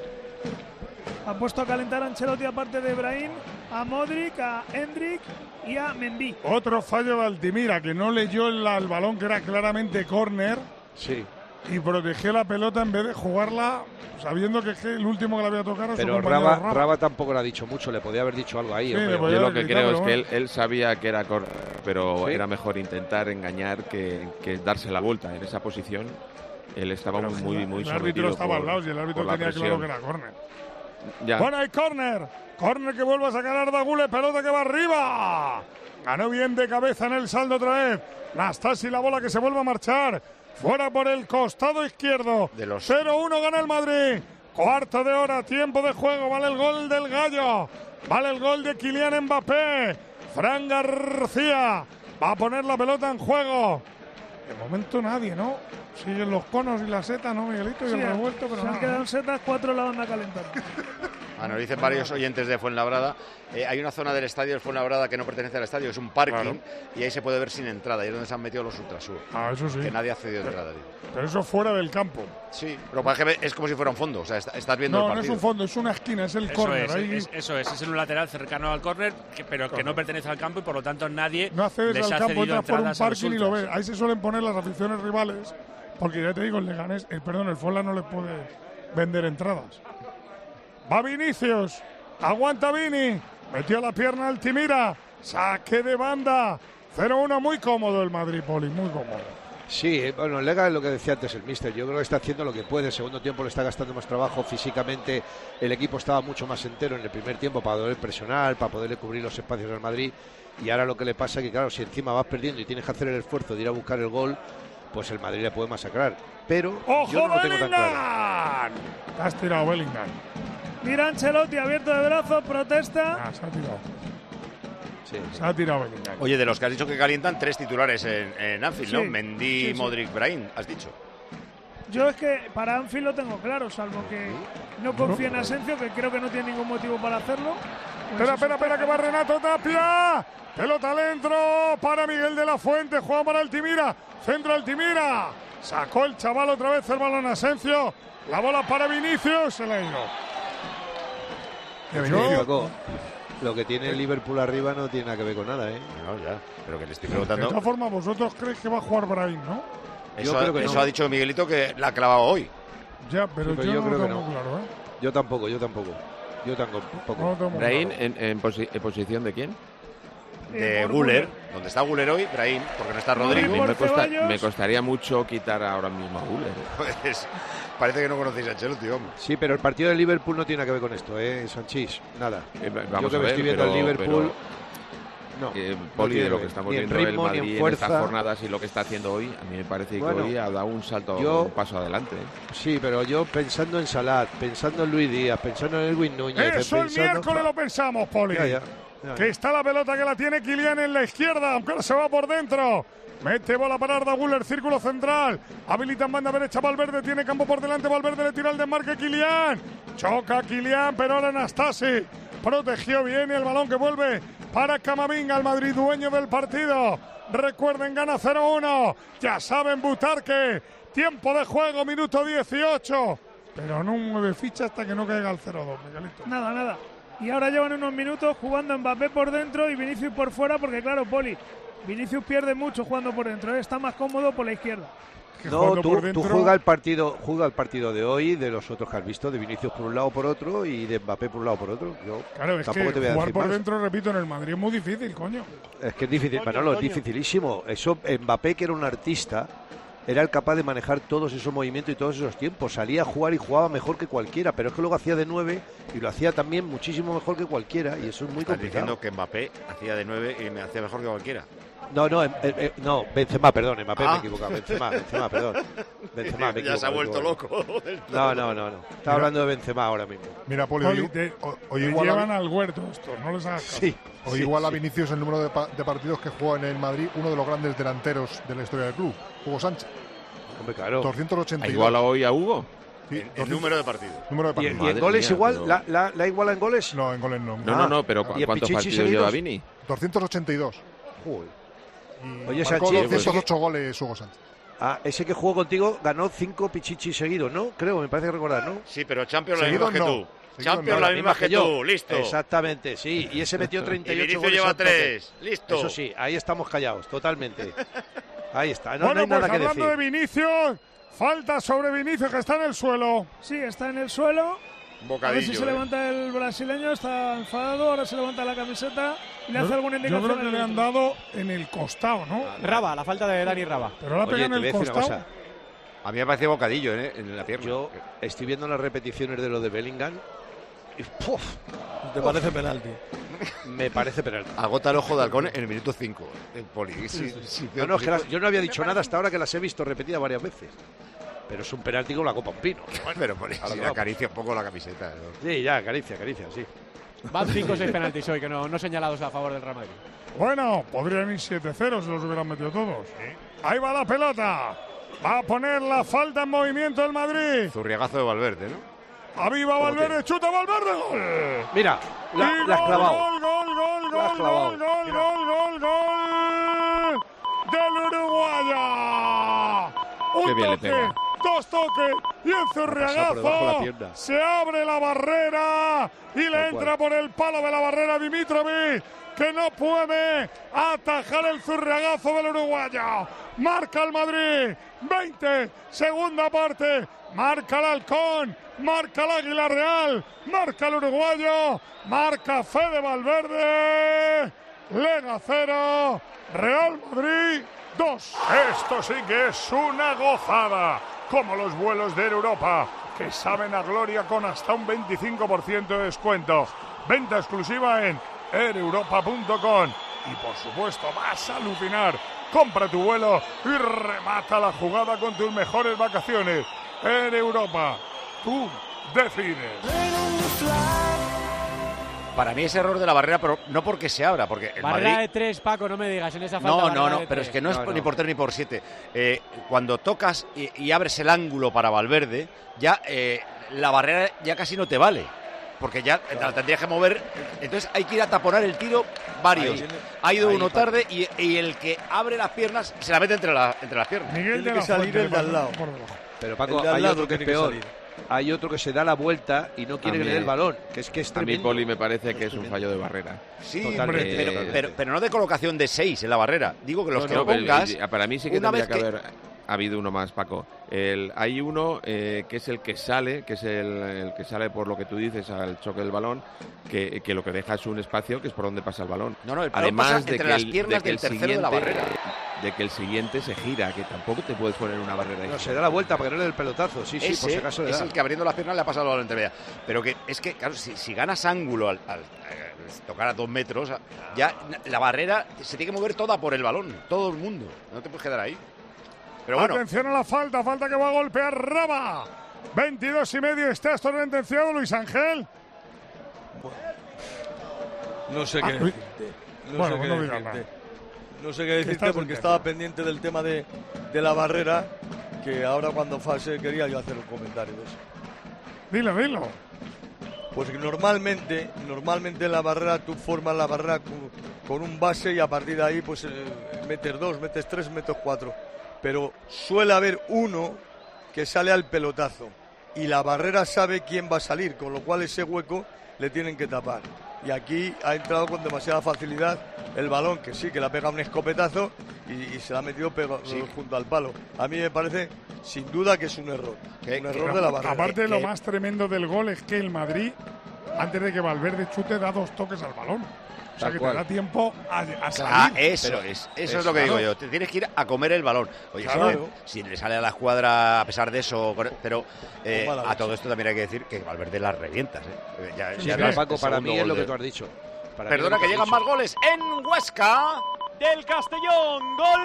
Ha puesto a calentar a Ancelotti, aparte de Brahim, a Modric, a Endrick y a Mendy. Otro fallo de Altimira, que no leyó el, el balón, que era claramente córner. Sí. Y protegió la pelota en vez de jugarla sabiendo que es que el último que la había tocado era Pero su compañero Raba, Raba. Raba tampoco le ha dicho mucho, le podía haber dicho algo ahí. Sí, hombre. le podía Yo lo haber que gritado, creo es pero que él, bueno. él sabía que era córner, pero ¿Sí? era mejor intentar engañar que, que darse la vuelta en esa posición. Él estaba Pero muy, muy el árbitro sometido estaba por- al lado y el árbitro por la tenía claro presión. que era córner. Ya. Bueno, hay córner. Córner que vuelve a sacar Arda Güler, pelota que va arriba. Ganó bien de cabeza en el saldo otra vez. Nastasi, la bola que se vuelve a marchar. Fuera por el costado izquierdo. De los... cero uno gana el Madrid. Cuarto de hora, tiempo de juego. Vale el gol del Gallo. Vale el gol de Kylian Mbappé. Fran García va a poner la pelota en juego. De momento nadie, ¿no? Siguen los conos y la seta, ¿no, Miguelito? Y Sí, el revuelto, pero se han nada. quedado en setas, cuatro en la banda calentar. Ah, nos dicen varios oyentes de Fuenlabrada. Eh, hay una zona del estadio del Fuenlabrada que no pertenece al estadio, es un parking, Claro. y ahí se puede ver sin entrada. Y es donde se han metido los Ultrasur. Ah, eso sí. Que nadie ha cedido entrada, tío. Pero eso fuera del campo. Sí, pero para que es como si fuera un fondo. O sea, está- estás viendo No, el no es partido. un fondo, es una esquina, es el Eso córner. es, ahí es- eso es, es en un lateral cercano al córner, que- pero que no pertenece al campo y por lo tanto nadie no accedes les al ha campo, cedido entras por un entradas a los parking y lo ves. ultras. Ahí se suelen poner las aficiones rivales, porque ya te digo, el Leganés, el, perdón, el Fuenla no les puede vender entradas. Va Vinicius, aguanta Vini, metió la pierna Altimira, saque de banda. cero uno, muy cómodo el Madrid, Poli, muy cómodo. Sí, eh, bueno, el Lega es lo que decía antes el míster. Yo creo que está haciendo lo que puede. El segundo tiempo le está gastando más trabajo físicamente. El equipo estaba mucho más entero en el primer tiempo para poder presionar, para poderle cubrir los espacios al Madrid. Y ahora lo que le pasa es que, claro, si encima vas perdiendo y tienes que hacer el esfuerzo de ir a buscar el gol, pues el Madrid le puede masacrar. Pero ¡Ojo, yo no lo tengo tan claro. Bellingham! Te has tirado, Bellingham. Mira Ancelotti, abierto de brazos, protesta. Ah, se ha tirado. Sí. Se ha tirado Bellingham. Oye, de los que has dicho que calientan, tres titulares en, en Anfield, Sí, ¿no? Mendy, sí, sí. Modric, Brahim, has dicho. Yo es que para Anfield lo tengo claro, salvo que no confío en Asensio, que creo que no tiene ningún motivo para hacerlo. Pues Espera, espera, espera, que va Renato Tapia. Pelota dentro para Miguel de la Fuente. Juega para Altimira. Centro Altimira. Sacó el chaval otra vez el balón a Asensio. La bola para Vinicius. Se le ha ido. Sí, Yo- Paco, lo que tiene el Liverpool arriba no tiene nada que ver con nada, ¿eh? No, ya, pero que le estoy De preguntando. todas formas, vosotros creéis que va a jugar Brahim, ¿no? Eso, Yo creo que eso no. ha dicho Miguelito que la ha clavado hoy. Ya, pero, Sí, pero yo, yo no creo lo que tengo no. muy claro, ¿eh? Yo tampoco, yo tampoco. Yo tampoco. No lo tengo muy Brahim, claro. en, en posi- en posición de quién? De Eh, por Guller, Guller. donde está Guller hoy, Brahim, porque no está A mí Rodrigo. por me, costa- Ceballos. me costaría mucho quitar ahora mismo a Güler. Pues parece que no conocéis a Ancelotti, hombre. Sí, pero el partido del Liverpool no tiene nada que ver con esto, ¿eh, Sanchís? Nada. Eh, va- Yo vamos que a me ver, estoy viendo pero- al Liverpool... No, Eh, no Poli, tiene de lo que que ver. estamos Ni en viendo el ritmo, ni Madrid en en fuerza. estas jornadas y lo que está haciendo hoy, a mí me parece que Bueno, hoy ha dado un salto, yo- un paso adelante. ¿eh? Sí, pero yo pensando en Salah, pensando en Luis Díaz, pensando en Elwin Núñez... Eso el pensando... miércoles lo pensamos, Poli. Ya, ya, ya. Que está la pelota que la tiene Kylian en la izquierda, aunque ahora se va por dentro. Mete bola para Arda Güler, círculo central. Habilita en banda derecha Valverde, tiene campo por delante. Valverde le tira el desmarque Kylian. Choca Kylian, pero ahora Anastasi protegió bien y el balón que vuelve para Camavinga, el Madrid dueño del partido. Recuerden, gana cero uno. Ya saben, Butarque. Tiempo de juego, minuto dieciocho. Pero no mueve ficha hasta que no caiga el cero dos, Miguelito. Nada, nada. Y ahora llevan unos minutos jugando Mbappé por dentro y Vinicius por fuera, porque claro, Poli, Vinicius pierde mucho jugando por dentro, ¿eh? Está más cómodo por la izquierda. No, tú, tú juega el partido, juega el partido de hoy, de los otros que has visto, de Vinicius por un lado por otro y de Mbappé por un lado por otro. Yo claro, es tampoco que te voy a jugar decir por más. dentro, repito, en el Madrid es muy difícil, coño. Es que es difícil, Coño, Manolo, es coño. dificilísimo. Eso, Mbappé, que era un artista, era el capaz de manejar todos esos movimientos y todos esos tiempos. Salía a jugar y jugaba mejor que cualquiera, pero es que luego hacía de nueve y lo hacía también muchísimo mejor que cualquiera, y eso es muy Estás complicado. diciendo que Mbappé hacía de nueve y me hacía mejor que cualquiera. No, no, eh, eh, no, Benzema, perdón, Mbappé, Ah. me he equivocado, Benzema, Benzema, perdón. Benzema, me he Ya se ha equivocado, vuelto me he equivocado. loco del todo. No, no, no, no. Estaba Mira. hablando de Benzema ahora mismo. Mira, Poli, Poli, hoy, te- hoy- hoy Te igual, llevan a, al huerto estos, no les hagas caso. Sí. hoy sí, igual a sí. Vinicius el número de, pa- de partidos que juega en el Madrid, uno de los grandes delanteros de la historia del club, Hugo Sánchez. Hombre, claro. doscientos ochenta y dos. Igual a hoy a Hugo. Sí, El doscientos número de partidos. número de ¿Y, y partidos. en goles mía, igual? pero- ¿La, la, ¿La iguala en goles? No, en goles no. No, no, no, pero ¿Y en ¿cuántos Pichichi partidos seguidos? lleva Vini? doscientos ochenta y dos. Joder. Y Oye, marcó Sánchez, doscientos ocho goles Hugo Sánchez. Ah, ese que jugó contigo ganó cinco pichichis seguidos, ¿no? Creo, me parece recordar, ¿no? Sí, pero Champions la Seguido misma que no. tú. Seguido Champions no. la misma que yo. tú, listo. Exactamente, sí. Y ese metió treinta y ocho Y Vinicius goles lleva al toque. tres, listo. Eso sí, ahí estamos callados, totalmente. Ahí está, no, bueno, no hay pues nada que hablando decir. de Vinicius, falta sobre Vinicius que está en el suelo. Sí, está en el suelo. Bocadillo, A ver si se eh. levanta el brasileño, está enfadado, ahora se levanta la camiseta y le hace Yo- alguna Yo indicación. creo que al le han árbitro. dado en el costado, ¿no? Raba, la falta de Dani Raba. Pero la Oye, pega en te voy el a decir una costado. cosa. A mí me parecía bocadillo ¿eh? en la pierna. Yo estoy viendo las repeticiones de lo de Bellingham y ¡puf! ¿Te parece penalti? Me parece penalti. Agota el ojo de halcón en el minuto cinco. El Poli. Sí, sí, No, no, es que las- yo no había dicho nada hasta ahora, que las he visto repetidas varias veces. Pero es un penalti con la copa un pino. Pero Poli, Ahora si no. le acaricia un poco la camiseta. ¿no? Sí, ya, acaricia, acaricia, sí. Van cinco o seis penaltis hoy que no, no señalados a favor del Real Madrid. Bueno, podrían ir siete cero si los hubieran metido todos. Ahí va la pelota. Va a poner la falta en movimiento el Madrid. Zurriagazo de Valverde, ¿no? Aviva Valverde, chuta Valverde, gol. Mira, la, Y la has gol, clavado. Gol, gol, gol, La has gol, clavado. gol, gol, gol, gol, gol del uruguayo. Un Qué bien le toque, pega. dos toques y el pasado por debajo de la zurriagazo. pierna. Se abre la barrera y le Tal entra cual. por el palo de la barrera Dimitrovic, que no puede atajar el zurriagazo del uruguayo. Marca el Madrid, veinte, segunda parte, marca el Halcón, marca el Águila Real, marca el uruguayo, marca Fede Valverde, Lega cero, Real Madrid dos. Esto sí que es una gozada, como los vuelos de Europa, que saben a gloria con hasta un veinticinco por ciento de descuento. Venta exclusiva en air europa punto com. Y por supuesto vas a alucinar. Compra tu vuelo y remata la jugada con tus mejores vacaciones. En Europa, tú decides. Para mí es error de la barrera, pero no porque se abra, porque el Barrera Madrid... de tres, Paco, no me digas en esa falta. No, barrera no, no, de pero tres. es que no es No, por- no. ni por tres ni por siete. Eh, cuando tocas y, y abres el ángulo para Valverde, ya eh, la barrera ya casi no te vale. Porque ya te la tendrías que mover. Entonces hay que ir a taponar el tiro varios. Ahí. ha ido Ahí, uno Paco. tarde y, y el que abre las piernas se la mete entre, la- entre las piernas. Miguel Tiene de que la salir Fuente el de al le lado. pasa por debajo. Pero El Paco, de al hay lado otro que es tiene que peor. salir. Hay otro que se da la vuelta y no quiere A que mí- le dé el balón. Que es que es A mí, tremendo. Poli, me parece que es un fallo de barrera. Sí, Totalmente. hombre, pero, Eh, pero, pero no de colocación de seis en la barrera. Digo que los No, que no, lo pero, pongas. y- para mí sí que una tendría vez que haber habido uno más, Paco. El, hay uno eh, que es el que sale, que es el, el que sale por lo que tú dices al choque del balón, que, que lo que deja es un espacio que es por donde pasa el balón. No, no, el balón Además pasa de entre que las el, piernas de que del el tercero de la siguiente- barrera. de que el siguiente se gira, que tampoco te puedes poner una barrera ahí. No, se da la vuelta para que no le dé el pelotazo. Sí, sí, por si Ese acaso le es da. el que abriendo las piernas le ha pasado el balón entre media. Pero que es que, claro, si, si ganas ángulo al, al- al tocar a dos metros, ya la barrera se tiene que mover toda por el balón, todo el mundo. No te puedes quedar ahí. Pero bueno, Atención a la falta, falta que va a golpear Raba. veintidós y medio, está esto sentenciado, Luis Ángel. No sé Ah, qué uy. decirte. No Bueno, sé qué pues no digas decirte. nada. No sé qué decirte estás porque en estaba tema. pendiente del tema de, de la barrera, que ahora cuando fase quería yo hacer un comentario de eso. Dilo, dilo. Pues normalmente, normalmente en la barrera tú formas la barrera con, con un base y a partir de ahí pues eh, metes dos, metes tres, metes cuatro. Pero suele haber uno que sale al pelotazo y la barrera sabe quién va a salir, con lo cual ese hueco le tienen que tapar. Y aquí ha entrado con demasiada facilidad el balón, que sí, que le ha pegado un escopetazo y, y se la ha metido pego, sí. junto al palo. A mí me parece, sin duda, que es un error. ¿Qué? Un error que, de la barrera. Aparte, ¿Qué? lo más tremendo del gol es que el Madrid, antes de que Valverde chute, da dos toques al balón. O sea, Tal que cual. te da tiempo a, a salir. Ah, eso Pero, es, eso es lo que digo yo. Te tienes que ir a comer el balón. Oye, Claro. si, si le sale a la escuadra a pesar de eso, pero eh, Mala a leche. todo esto también hay que decir que Valverde las revientas. ¿eh? Ya, Sí, ya pero ves, Paco, el para segundo mí es gol lo que de- tú has dicho. Para mí Perdona es lo que has llegan dicho. más goles en Huesca. Del Castellón, gol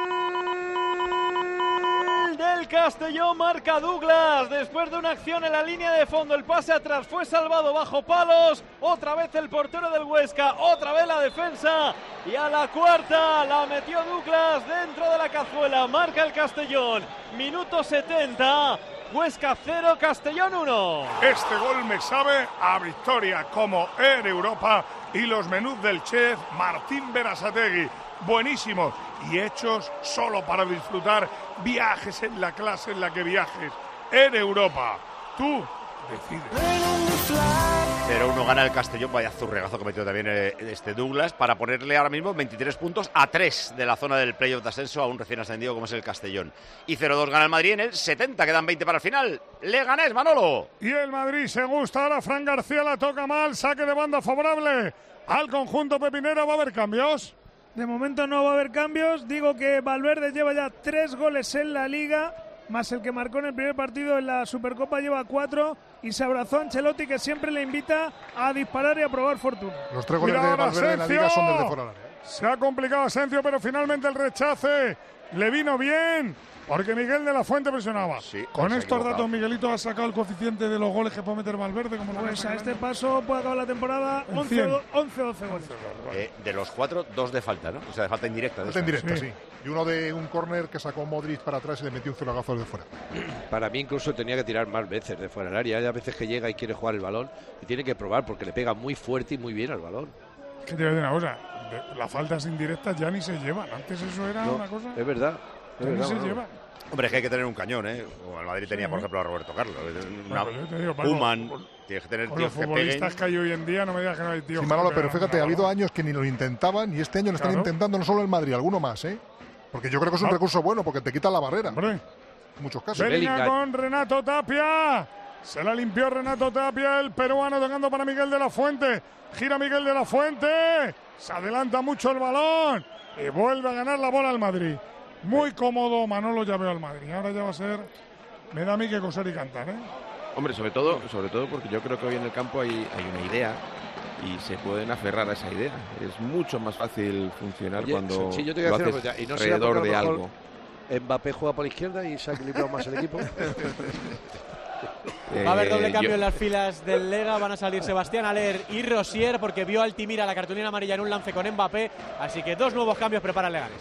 del Castellón, marca Douglas después de una acción en la línea de fondo, el pase atrás fue salvado bajo palos, otra vez el portero del Huesca, otra vez la defensa y a la cuarta la metió Douglas dentro de la cazuela, marca el Castellón, minuto setenta, Huesca cero, Castellón uno. Este gol me sabe a victoria, como en Europa y los menús del chef Martín Berasategui. Buenísimos y hechos solo para disfrutar. Viajes en la clase en la que viajes. En Europa. Tú decides. cero uno gana el Castellón, vaya zurregazo que metió también eh, este Douglas, para ponerle ahora mismo veintitrés puntos a tres de la zona del playoff de ascenso a un recién ascendido como es el Castellón. Y cero dos gana el Madrid en el setenta, quedan veinte para el final. Leganés, Manolo. Y el Madrid se gusta. Ahora Fran García la toca mal. Saque de banda favorable al conjunto pepinero. ¿Va a haber cambios? De momento no va a haber cambios. Digo que Valverde lleva ya tres goles en la Liga, más el que marcó en el primer partido en la Supercopa lleva cuatro. Y se abrazó a Ancelotti, que siempre le invita a disparar y a probar fortuna. Los tres goles Mira de ahora Valverde en la Liga Asensio. son desde fuera del área. Se ha complicado Asensio, pero finalmente el rechace le vino bien, porque Miguel de la Fuente presionaba. Con se ha estos equivocado. datos, Miguelito ha sacado el coeficiente de los goles que puede meter Valverde. Como lo Pues ves a este paso puede acabar la temporada En once cien. once doce goles. Eh, de los cuatro, dos de falta, ¿no? O sea, de falta indirecta. de Falta esta. indirecta, sí. Y uno de un córner que sacó Modric para atrás y le metió un zuragazo desde fuera. Para mí incluso tenía que tirar más veces de fuera del área. Hay a veces que llega y quiere jugar el balón y tiene que probar porque le pega muy fuerte y muy bien al balón. Que te voy a decir una cosa, de- las faltas indirectas ya ni se llevan. Antes eso era No, una cosa. es verdad. Es Ya ni verdad, se Manolo. lleva. Hombre, es que hay que tener un cañón, ¿eh? Como el Madrid tenía, Sí. por ejemplo, a Roberto Carlos. Una, Bueno, yo te digo, Paco, Koeman, con- tienes que tener Con tíos los que peguen. futbolistas que hay hoy en día, no me digas que no hay tíos. Sí, que Manolo, pero pegan fíjate, una ha habido bola. años que ni lo intentaban y este año lo están Claro. intentando no solo el Madrid, alguno más, ¿eh? Porque yo creo que es un Ah. recurso bueno, porque te quitan la barrera. Hombre. En muchos casos. Bellingham con Renato Tapia. Se la limpió Renato Tapia, el peruano tocando para Miguel de la Fuente. Gira Miguel de la Fuente. Se adelanta mucho el balón. Y vuelve a ganar la bola al Madrid. Muy cómodo, Manolo, ya veo al Madrid. Ahora ya va a ser... Me da a mí que coser y cantar, ¿eh? Hombre, sobre todo, sobre todo porque yo creo que hoy en el campo hay, hay una idea y se pueden aferrar a esa idea. Es mucho más fácil funcionar Oye, cuando sí, yo te voy lo a decir una haces cosa, y no será alrededor porque de a lo algo. mejor Mbappé juega por la izquierda y se ha equilibrado más el equipo. Va a haber doble Eh, cambio yo- en las filas del Lega, van a salir Sebastián Aller y Rosier porque vio a Altimira la cartulina amarilla en un lance con Mbappé, así que dos nuevos cambios prepara el Leganés.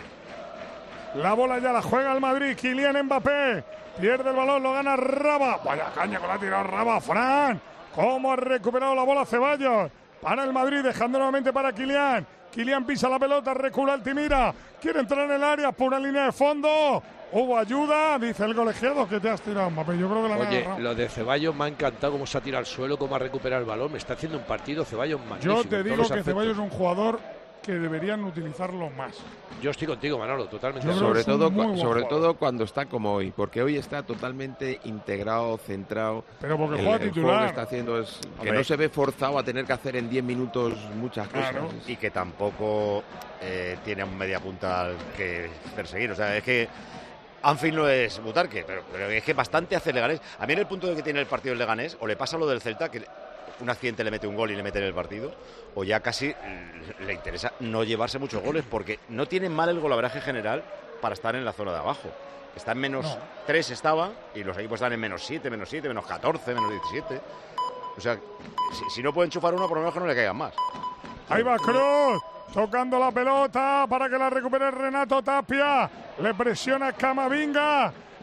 La bola ya la juega el Madrid. Kylian Mbappé. Pierde el balón, lo gana Raba. Vaya caña con la ha tirado Raba. Fran. ¿Cómo ha recuperado la bola Ceballos? Para el Madrid, dejando nuevamente para Kylian. Kylian pisa la pelota, recula Altimira. Quiere entrar en el área, pura línea de fondo. Hubo ayuda, dice el colegiado, que te has tirado, Mbappé. Yo creo que la han Oye, agarrado. lo de Ceballos me ha encantado cómo se ha tirado al suelo, cómo ha recuperado el balón. Me está haciendo un partido Ceballos magnífico. Yo en te todos digo los que aspectos. Ceballos es un jugador que deberían utilizarlo más. Yo estoy contigo, Manolo, totalmente. Yo creo Sobre, que es un todo, muy cua- buen sobre jugador. todo cuando está como hoy, porque hoy está totalmente integrado, centrado. Pero porque el, juega el titular. juego que está haciendo es que Hombre. no se ve forzado a tener que hacer en diez minutos muchas cosas. Claro. Y que tampoco eh, tiene un media punta al que perseguir. O sea, es que Anfield no es Butarque, pero, pero es que bastante hace Leganés. A mí en el punto de que tiene el partido el Leganés, o le pasa lo del Celta, que un accidente le mete un gol y le mete en el partido, o ya casi le interesa no llevarse muchos goles, porque no tiene mal el golaveraje general para estar en la zona de abajo. Está en menos No. tres estaba, y los equipos están en menos siete, menos siete, menos catorce, menos diecisiete. O sea, si, si no pueden enchufar uno, por lo menos que no le caigan más. Ahí va Cruz, tocando la pelota para que la recupere Renato Tapia. Le presiona Camavinga.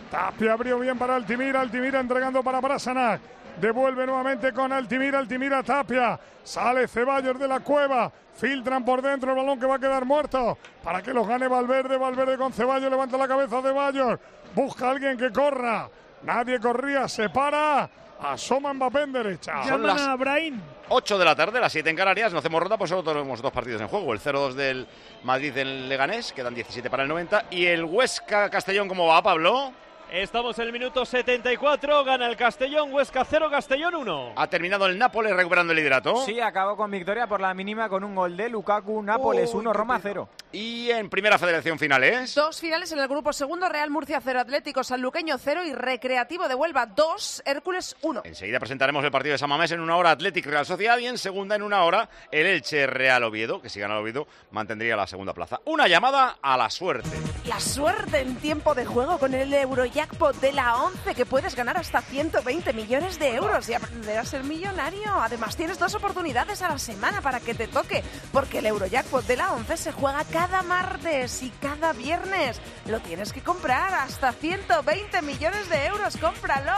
Tapia abrió bien para Altimira. Altimira entregando para Brasanac. Devuelve nuevamente con Altimira. Altimira Tapia. Sale Ceballos de la cueva. Filtran por dentro el balón que va a quedar muerto. Para que los gane Valverde. Valverde con Ceballos. Levanta la cabeza Ceballos. Busca a alguien que corra. Nadie corría. Se para. Asoma Mbappé en derecha. Son las a Brahim. ocho de la tarde, las siete en Canarias. No hacemos ronda, pues solo tenemos dos partidos en juego. El cero dos del Madrid en Leganés, quedan diecisiete para el noventa. Y el Huesca Castellón, ¿cómo va, Pablo? Estamos en el minuto setenta y cuatro, gana el Castellón, Huesca cero, Castellón uno. Ha terminado el Nápoles recuperando el liderato. Sí, acabó con victoria por la mínima con un gol de Lukaku. Nápoles uno, Roma cero. Y en primera federación finales. Dos finales en el grupo segundo, Real Murcia cero, Atlético Sanluqueño cero y Recreativo de Huelva dos, Hércules uno. Enseguida presentaremos el partido de San Mamés en una hora, Athletic Real Sociedad, y en segunda en una hora el Elche Real Oviedo, que si gana el Oviedo mantendría la segunda plaza. Una llamada a la suerte. La suerte en tiempo de juego con el Eurojackpot de la once, que puedes ganar hasta ciento veinte millones de euros y aprender a ser millonario. Además, tienes dos oportunidades a la semana para que te toque, porque el Eurojackpot de la once se juega cada martes y cada viernes. Lo tienes que comprar hasta ciento veinte millones de euros. ¡Cómpralo!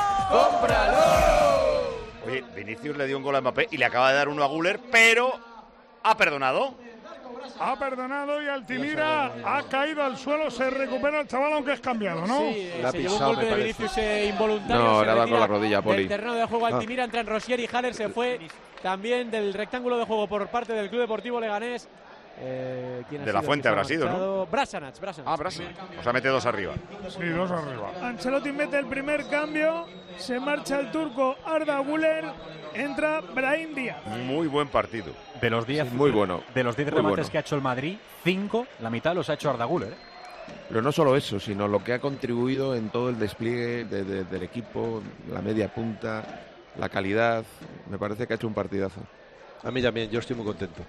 ¡Cómpralo! Oye, Vinicius le dio un gol a Mbappé y le acaba de dar uno a Güler, pero ha perdonado. Ha perdonado y Altimira ha caído al suelo. Se recupera el chaval, aunque es cambiado, ¿no? Sí, se llevó un golpe de Vinicius eh, involuntario. No, se era con retira la rodilla, Poli. del terreno de juego Altimira, Ah. entran Rosier y Haller. Se fue también del rectángulo de juego por parte del Club Deportivo Leganés. Eh, ¿quién ha De la sido Fuente el que habrá se ha sido, ¿no? marchado? Brasanac, Brasanac. Ah, Brasanac. O sea, mete dos arriba. Sí, dos arriba. Ancelotti mete el primer cambio. Se marcha el turco Arda Güler. Entra Brahim Díaz. Muy buen partido. De los diez, Sí, muy bueno. De los diez Muy remates bueno. que ha hecho el Madrid, cinco, la mitad los ha hecho Arda Güler, ¿eh? Pero no solo eso, sino lo que ha contribuido en todo el despliegue de- de- del equipo, la media punta, la calidad. Me parece que ha hecho un partidazo. A mí también, yo estoy muy contento.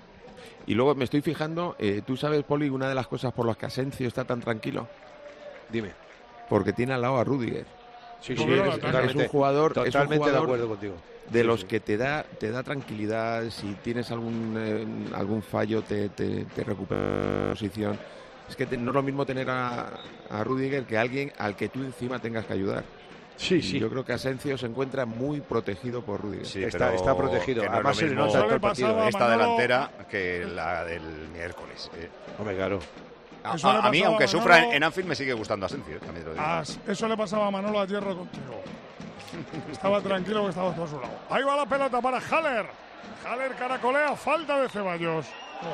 Y luego me estoy fijando, eh, ¿tú sabes, Poli, una de las cosas por las que Asensio está tan tranquilo? Dime. Porque tiene al lado a Rudiger. Sí, Es- sí, es, es es totalmente- un jugador, es un totalmente de jugador acuerdo contigo. de Sí, los sí. que te da te da tranquilidad. Si tienes algún eh, algún fallo te, te, te recupera la posición. Es que te- no es lo mismo tener a, a Rudiger que a alguien al que tú encima tengas que ayudar. Sí, Y sí. Yo creo que Asensio se encuentra muy protegido por Rudiger. Sí, Está- pero está protegido. que no Además, es se lo le mismo nota en todo el partido. esta Manolo. delantera que la del miércoles. eh. Hombre, claro. A, Eso le a- a mí, pasaba aunque a sufra en, Manolo. en Anfield, me sigue gustando Asensio, también te lo digo. Ah, eso le pasaba a Manolo ayer contigo. Estaba tranquilo que estaba todo a su lado. Ahí va la pelota para Haller. Haller caracolea, falta de Ceballos.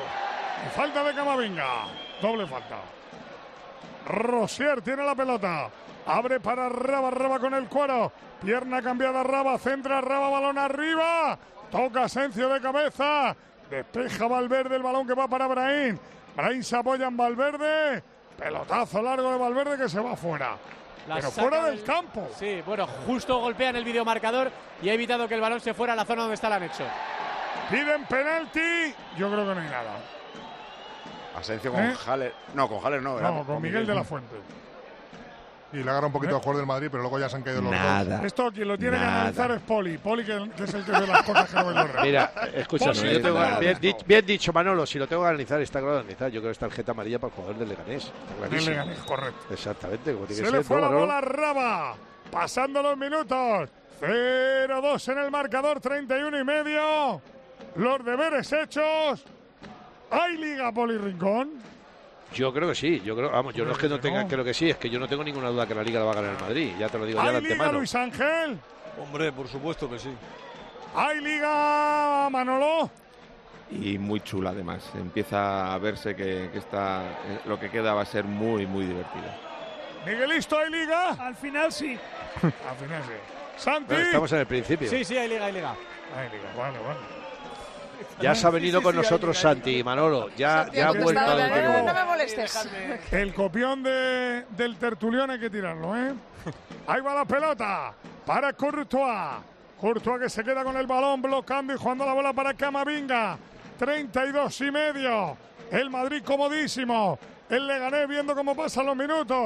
Y falta de Camavinga. Doble falta. Rosier tiene la pelota. Abre para Raba, Raba con el cuero. Pierna cambiada Raba, centra Raba, balón arriba. Toca Asensio de cabeza. Despeja Valverde el balón que va para Brahim. Brahim se apoya en Valverde. Pelotazo largo de Valverde que se va fuera. La Pero saca fuera del campo. Sí, bueno, justo golpea en el videomarcador y ha evitado que el balón se fuera a la zona donde está el anexo. Piden penalti. Yo creo que no hay nada. Asensio con ¿Eh? Haller. No, con Haller no. era No, con Miguel de la Fuente. Y le agarra un poquito ¿Eh? al jugador del Madrid, pero luego ya se han caído los Nada. dos. Esto quien lo tiene que Nada. analizar es Poli. Poli, que, que es el que ve las cosas que no ven los demás. Mira, escucha, Poli, si yo tengo, nada. bien, di- bien dicho, Manolo, si lo tengo que analizar, está claro de analizar. Yo creo que es tarjeta amarilla para el jugador del Leganés. Está Del clarísimo. Leganés, correcto. Exactamente, como tiene Se que le ser, fue ¿no, la Manolo? bola a Raba. Pasando los minutos. cero dos en el marcador, treinta y uno y medio. Los deberes hechos. ¿Hay liga, Poli Rincón? Yo creo que sí, yo creo, vamos, yo no es que no que tenga, no. creo que sí, es que yo no tengo ninguna duda que la Liga la va a ganar el Madrid, ya te lo digo ya de ¿Hay liga, antemano. Luis Ángel? Hombre, por supuesto que sí. ¿Hay liga, Manolo? Y muy chula además. Empieza a verse que, que está, eh, lo que queda va a ser muy, muy divertido. ¿Miguelito, hay liga? Al final sí. Al final sí. Santi. Bueno, estamos en el principio. Sí, sí, hay liga, hay liga. Hay liga, vale, vale. Ya se ha venido con nosotros Santi y Manolo, ya, ya ha Santiago, vuelto está a de nuevo. No me molestes. El copión de, del tertulión hay que tirarlo, ¿eh? Ahí va la pelota para Courtois. Courtois que se queda con el balón bloqueando y jugando la bola para Camavinga. treinta y dos y medio. El Madrid comodísimo. El Leganés viendo cómo pasan los minutos.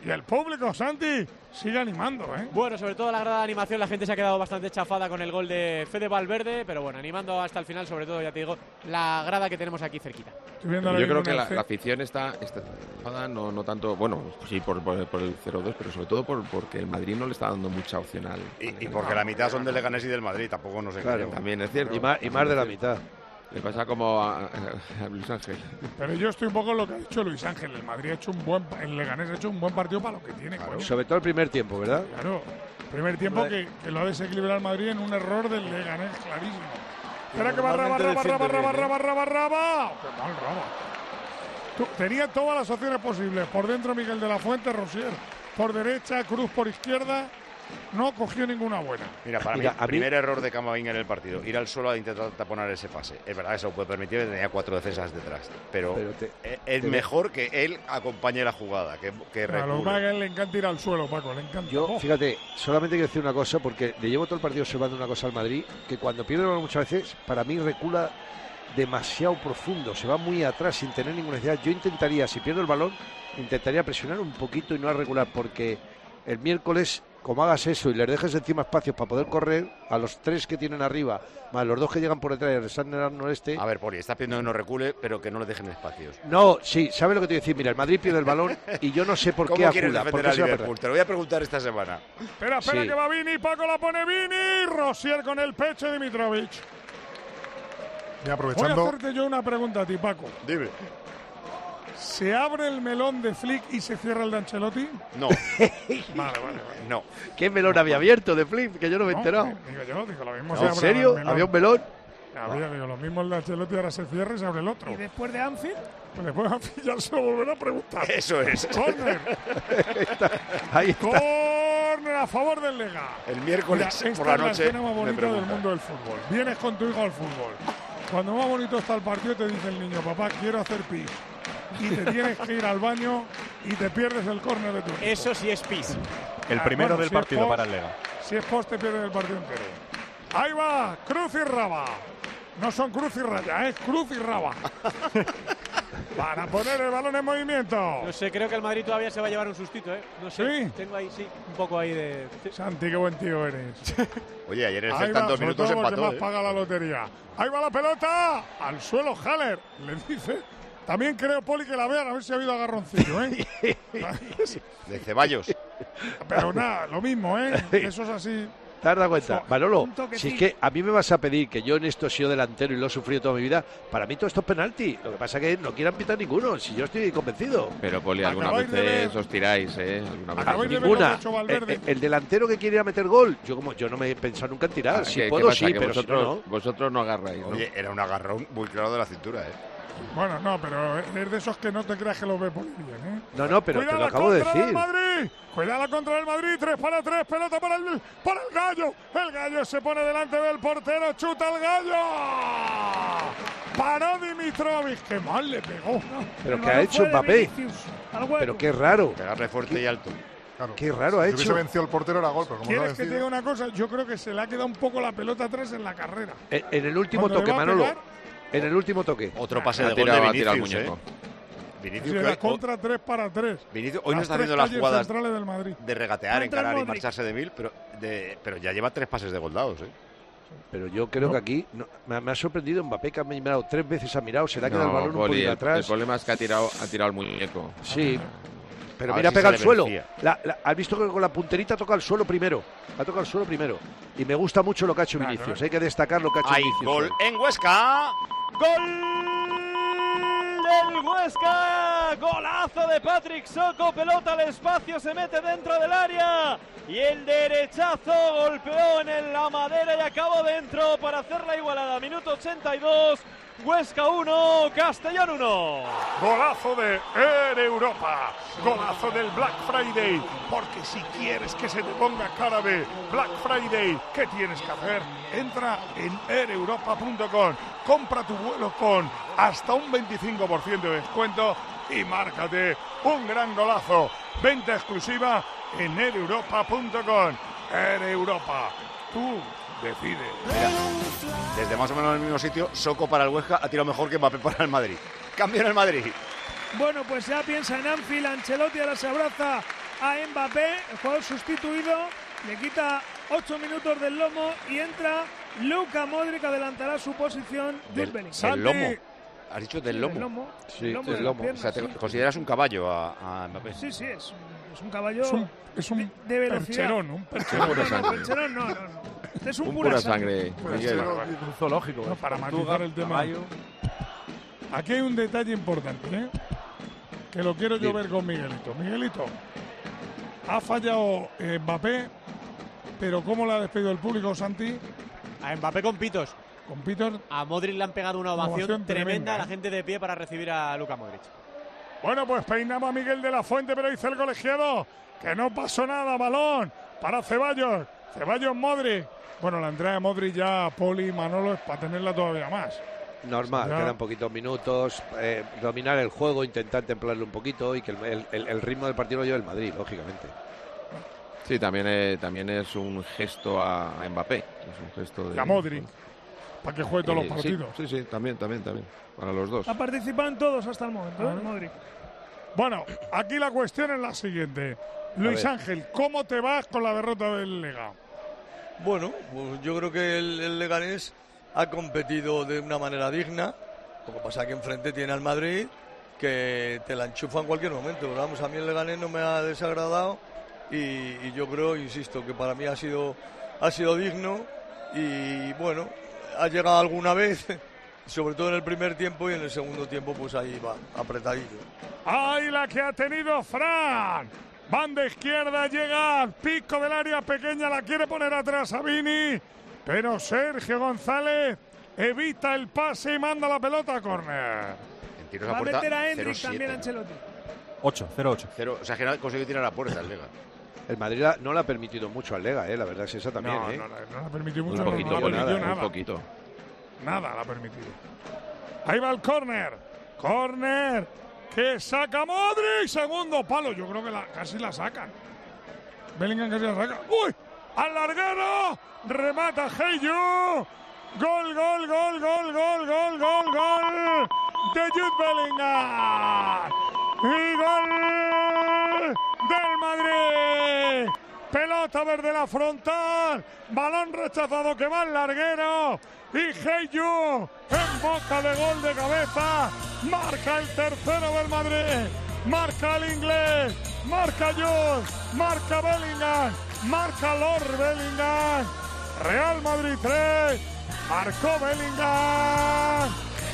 Y el público, Santi, sigue animando, ¿eh? Bueno, sobre todo la grada de animación, la gente se ha quedado bastante chafada con el gol de Fede Valverde, pero bueno, animando hasta el final, sobre todo, ya te digo, la grada que tenemos aquí cerquita. Yo creo que la, la afición está, está no, no tanto, bueno, sí, por, por, por el cero dos, pero sobre todo por, porque el Madrid no le está dando mucha opción al... Y, y porque la mitad son del Leganés y del Madrid, tampoco nos engañemos. Claro, también es cierto. Y más, y más de la mitad. Le pasa como a, a, a Luis Ángel. Pero yo estoy un poco en lo que ha dicho Luis Ángel. El Madrid ha hecho un buen, el Leganés ha hecho un buen partido para lo que tiene. Claro, sobre todo el primer tiempo, ¿verdad? Claro, primer tiempo que, que lo ha desequilibrado el Madrid en un error del Leganés clarísimo. Espera que barra, barra, barra, barra, barra, barra, barra, barra. Qué mal raba. Tenía todas las opciones posibles. Por dentro Miguel de la Fuente, Rosier. Por derecha, Cruz por izquierda. No cogió ninguna buena. Mira, para Mira, mí, el primer mí... error de Camavinga en el partido, ir al suelo a intentar taponar ese pase. Es verdad que eso puede permitir que tenía cuatro defensas detrás, pero, pero te, es te mejor ve. que él acompañe la jugada, que, que recule. A lo más que a él le encanta ir al suelo, Paco, le encanta. Yo, oh. fíjate, solamente quiero decir una cosa, porque le llevo todo el partido observando una cosa al Madrid, que cuando pierde el balón muchas veces, para mí recula demasiado profundo, se va muy atrás sin tener ninguna necesidad. Yo intentaría, si pierdo el balón, intentaría presionar un poquito y no a regular, porque el miércoles, como hagas eso y les dejes encima espacios para poder correr, a los tres que tienen arriba, más los dos que llegan por detrás y Alexander Arnold este... A ver, Poli, está pidiendo que no recule, pero que no le dejen espacios. No, sí, ¿sabes lo que te voy a decir? Mira, el Madrid pierde el balón y yo no sé por qué acuda. ¿Cómo quieres defender a Liverpool? Te lo voy a preguntar esta semana. Espera, espera, sí. que va Vini, Paco la pone Vini, Rosier con el pecho de Mitrovic. Y aprovechando... Voy a hacerte yo una pregunta a ti, Paco. Dime. ¿Se abre el melón de Flick y se cierra el de Ancelotti? No. vale, vale, vale. No. ¿Qué melón había abierto de Flick? Que yo no me he enterado. No, digo yo, digo, lo mismo no, se ¿En serio? ¿Había un melón? Había, digo, lo mismo el de Ancelotti ahora se cierra y se abre el otro. ¿Y después de Anfield? Pues después de Anfield ya se lo volverá a preguntar. Eso es. Corner. Ahí está. Corner a favor del Lega. El miércoles Mira, por la noche. Esta es la escena más bonita del mundo del fútbol. Vienes con tu hijo al fútbol. Cuando más bonito está el partido te dice el niño, papá, quiero hacer pis. Y te tienes que ir al baño y te pierdes el córner de tu equipo. Eso sí es pis. El primero ah, bueno, del si partido post, para el Lega. Si es post te pierdes el partido entero. Ahí va, Cruz y Raba. No son Cruz y Raya, es Cruz y Raba. Para poner el balón en movimiento. No sé, creo que el Madrid todavía se va a llevar un sustito, ¿eh? No sé. ¿Sí? Tengo ahí, sí, un poco ahí de... Santi, qué buen tío eres. Oye, ayer en el Celta en dos minutos empató. Más ¿eh? paga la lotería. Ahí va la pelota. Al suelo, Haller. Le dice... También creo, Poli, que la vean a ver si ha habido agarroncillo, ¿eh? De Ceballos. Pero nada, lo mismo, ¿eh? Eso es así. ¿Te has dado cuenta? Manolo, si es que a mí me vas a pedir que yo en esto he sido delantero y lo he sufrido toda mi vida, para mí todo esto es penalti. Lo que pasa es que no quieran pitar ninguno, si yo estoy convencido. Pero, Poli, alguna vez ver... os tiráis, ¿eh? Alguna vez ninguna. El, el delantero que quiere ir a meter gol, yo como yo no me he pensado nunca en tirar. Ah, si ¿qué, puedo, ¿qué sí, pero vosotros, si no, no. Vosotros no agarráis, ¿no? Oye, era un agarrón muy claro de la cintura, ¿eh? Bueno, no, pero es de esos que no te creas que lo ve por bien, ¿eh? No, no, pero Cuidado te lo acabo de decir. Madrid. Cuidado contra el Madrid, tres para tres, pelota para el, para el Gallo. El Gallo se pone delante del portero, chuta el Gallo. Paró Dimitrovic, qué mal le pegó. No, pero que ha hecho Mbappé. Pero qué raro. Pegarle fuerte y alto. Claro. Qué raro ha si hecho. Si hubiese vencido el portero era gol, pero como ¿Quieres no que te diga una cosa? Yo creo que se le ha quedado un poco la pelota atrás en la carrera. En, en el último toque, Manolo. Pegar, en el último toque. Otro pase de gol de Vinicius, ¿eh? Vinicius sí, que contra hoy, tres para tres. Vinicius hoy no está haciendo las jugadas del Madrid. de regatear, encarar y marcharse de mil, pero, de, pero ya lleva tres pases de gol dados, ¿eh? Pero yo creo no. que aquí no, me, me ha sorprendido Mbappé, que ha mirado tres veces, ha mirado, se le ha quedado no, el balón Poli, un poquito atrás. El problema es que ha tirado, ha tirado el muñeco. Sí. Pero a mira, si pega al suelo. La, la, has visto que con la punterita toca el suelo primero. Ha tocado el suelo primero. Y me gusta mucho lo que ha hecho Vinicius. Claro. Hay que destacar lo que ha hecho Hay Vinicius. Gol en Huesca. Gol del Huesca. Golazo de Patrick Soco. Pelota al espacio. Se mete dentro del área. Y el derechazo golpeó en la madera y acabó dentro para hacer la igualada. Minuto ochenta y dos. Huesca uno, Castellón uno. Golazo de Air Europa. Golazo del Black Friday. Porque si quieres que se te ponga cara de Black Friday, ¿qué tienes que hacer? Entra en air europa punto com. Compra tu vuelo con hasta un veinticinco por ciento de descuento y márcate un gran golazo. Venta exclusiva en air europa punto com. Air Europa. Tú decide. Mira, desde más o menos el mismo sitio, Soco para el Huesca ha tirado mejor que Mbappé para el Madrid. Cambio en el Madrid. Bueno, pues ya piensa en Anfield, Ancelotti ahora se abraza a Mbappé, el jugador sustituido, le quita ocho minutos del lomo y entra Luka Modric, adelantará su posición. Del, del del lomo. ¿Has dicho del lomo? Del lomo. Sí, del lomo. del lomo. Piernas, o sea, te sí. consideras un caballo a, a Mbappé. Sí, sí, es un, es un caballo Es un, es un de, de velocidad. percherón, un percherón. No, no, no, percherón no, no, no. Este es un, Un pura, pura sangre. sangre. Miguel. Un zoológico. No, ¿eh? para Tortuga, matizar el tema. caballo. Aquí hay un detalle importante, ¿eh? Que lo quiero yo ver con Miguelito. Miguelito, ha fallado eh, Mbappé, pero ¿cómo le ha despedido el público, Santi? A Mbappé con pitos. Con pitos. A Modric le han pegado una ovación, Ovación tremenda, tremenda, a la ¿eh? gente de pie para recibir a Luka Modric. Bueno, pues peinamos a Miguel de la Fuente, pero dice el colegiado que no pasó nada. Balón para Ceballos. Ceballos, Modric. Bueno, la entrada de Modric ya, Poli, Manolo, es para tenerla todavía más. Normal, Ya. quedan poquitos minutos, eh, dominar el juego, intentar templarlo un poquito y que el, el- el ritmo del partido lo lleve el Madrid, lógicamente. Sí, también es, también es un gesto a, a Mbappé. Es un gesto de. Y a Modric, para que juegue todos Eh, los partidos. Sí, sí, sí, también, también, también. Para los dos. Ha participado en todos hasta el momento, ¿eh? Claro. Modric. Bueno, aquí la cuestión es la siguiente. Luis ver. Ángel, ¿cómo te vas con la derrota del Lega? Bueno, pues yo creo que el, el Leganés ha competido de una manera digna. Lo que pasa es que enfrente tiene al Madrid, que te la enchufa en cualquier momento. Pero vamos, a mí el Leganés no me ha desagradado y, y yo creo, insisto, que para mí ha sido, ha sido digno y bueno, ha llegado alguna vez, sobre todo en el primer tiempo y en el segundo tiempo pues ahí va, apretadillo. ¡Ay, la que ha tenido Fran! Banda izquierda, llega, pico del área pequeña, la quiere poner atrás a Vini, pero Sergio González evita el pase y manda la pelota a córner. En tiros Va a a puerta, meter a cero Endrick siete, también, ¿no? Ancelotti. ocho, cero ocho. Cero, o sea, que no ha conseguido tirar a puerta el Lega. El Madrid la- no le ha permitido mucho al Lega, eh, la verdad es esa también. No, eh. no, no, no le ha permitido Un mucho, no, poquito, no le pues permitió nada, nada. un poquito. Nada le ha permitido. Ahí va el córner. Córner que saca Modric. Segundo palo. Yo creo que la- casi la sacan. Bellingham casi la saca. ¡Uy! ¡Al larguero! Remata Heyu. Gol, gol, gol, gol, gol, gol, gol, gol de Jude Bellingham. Y gol del Madrid. Pelota verde la frontal. Balón rechazado que va al larguero. Y Heyu en boca de gol de cabeza. Marca el tercero del Madrid. Marca el inglés. Marca Jude. Marca Bellingham. Marca Lord Bellingham. Real Madrid tres. Marcó Bellingham.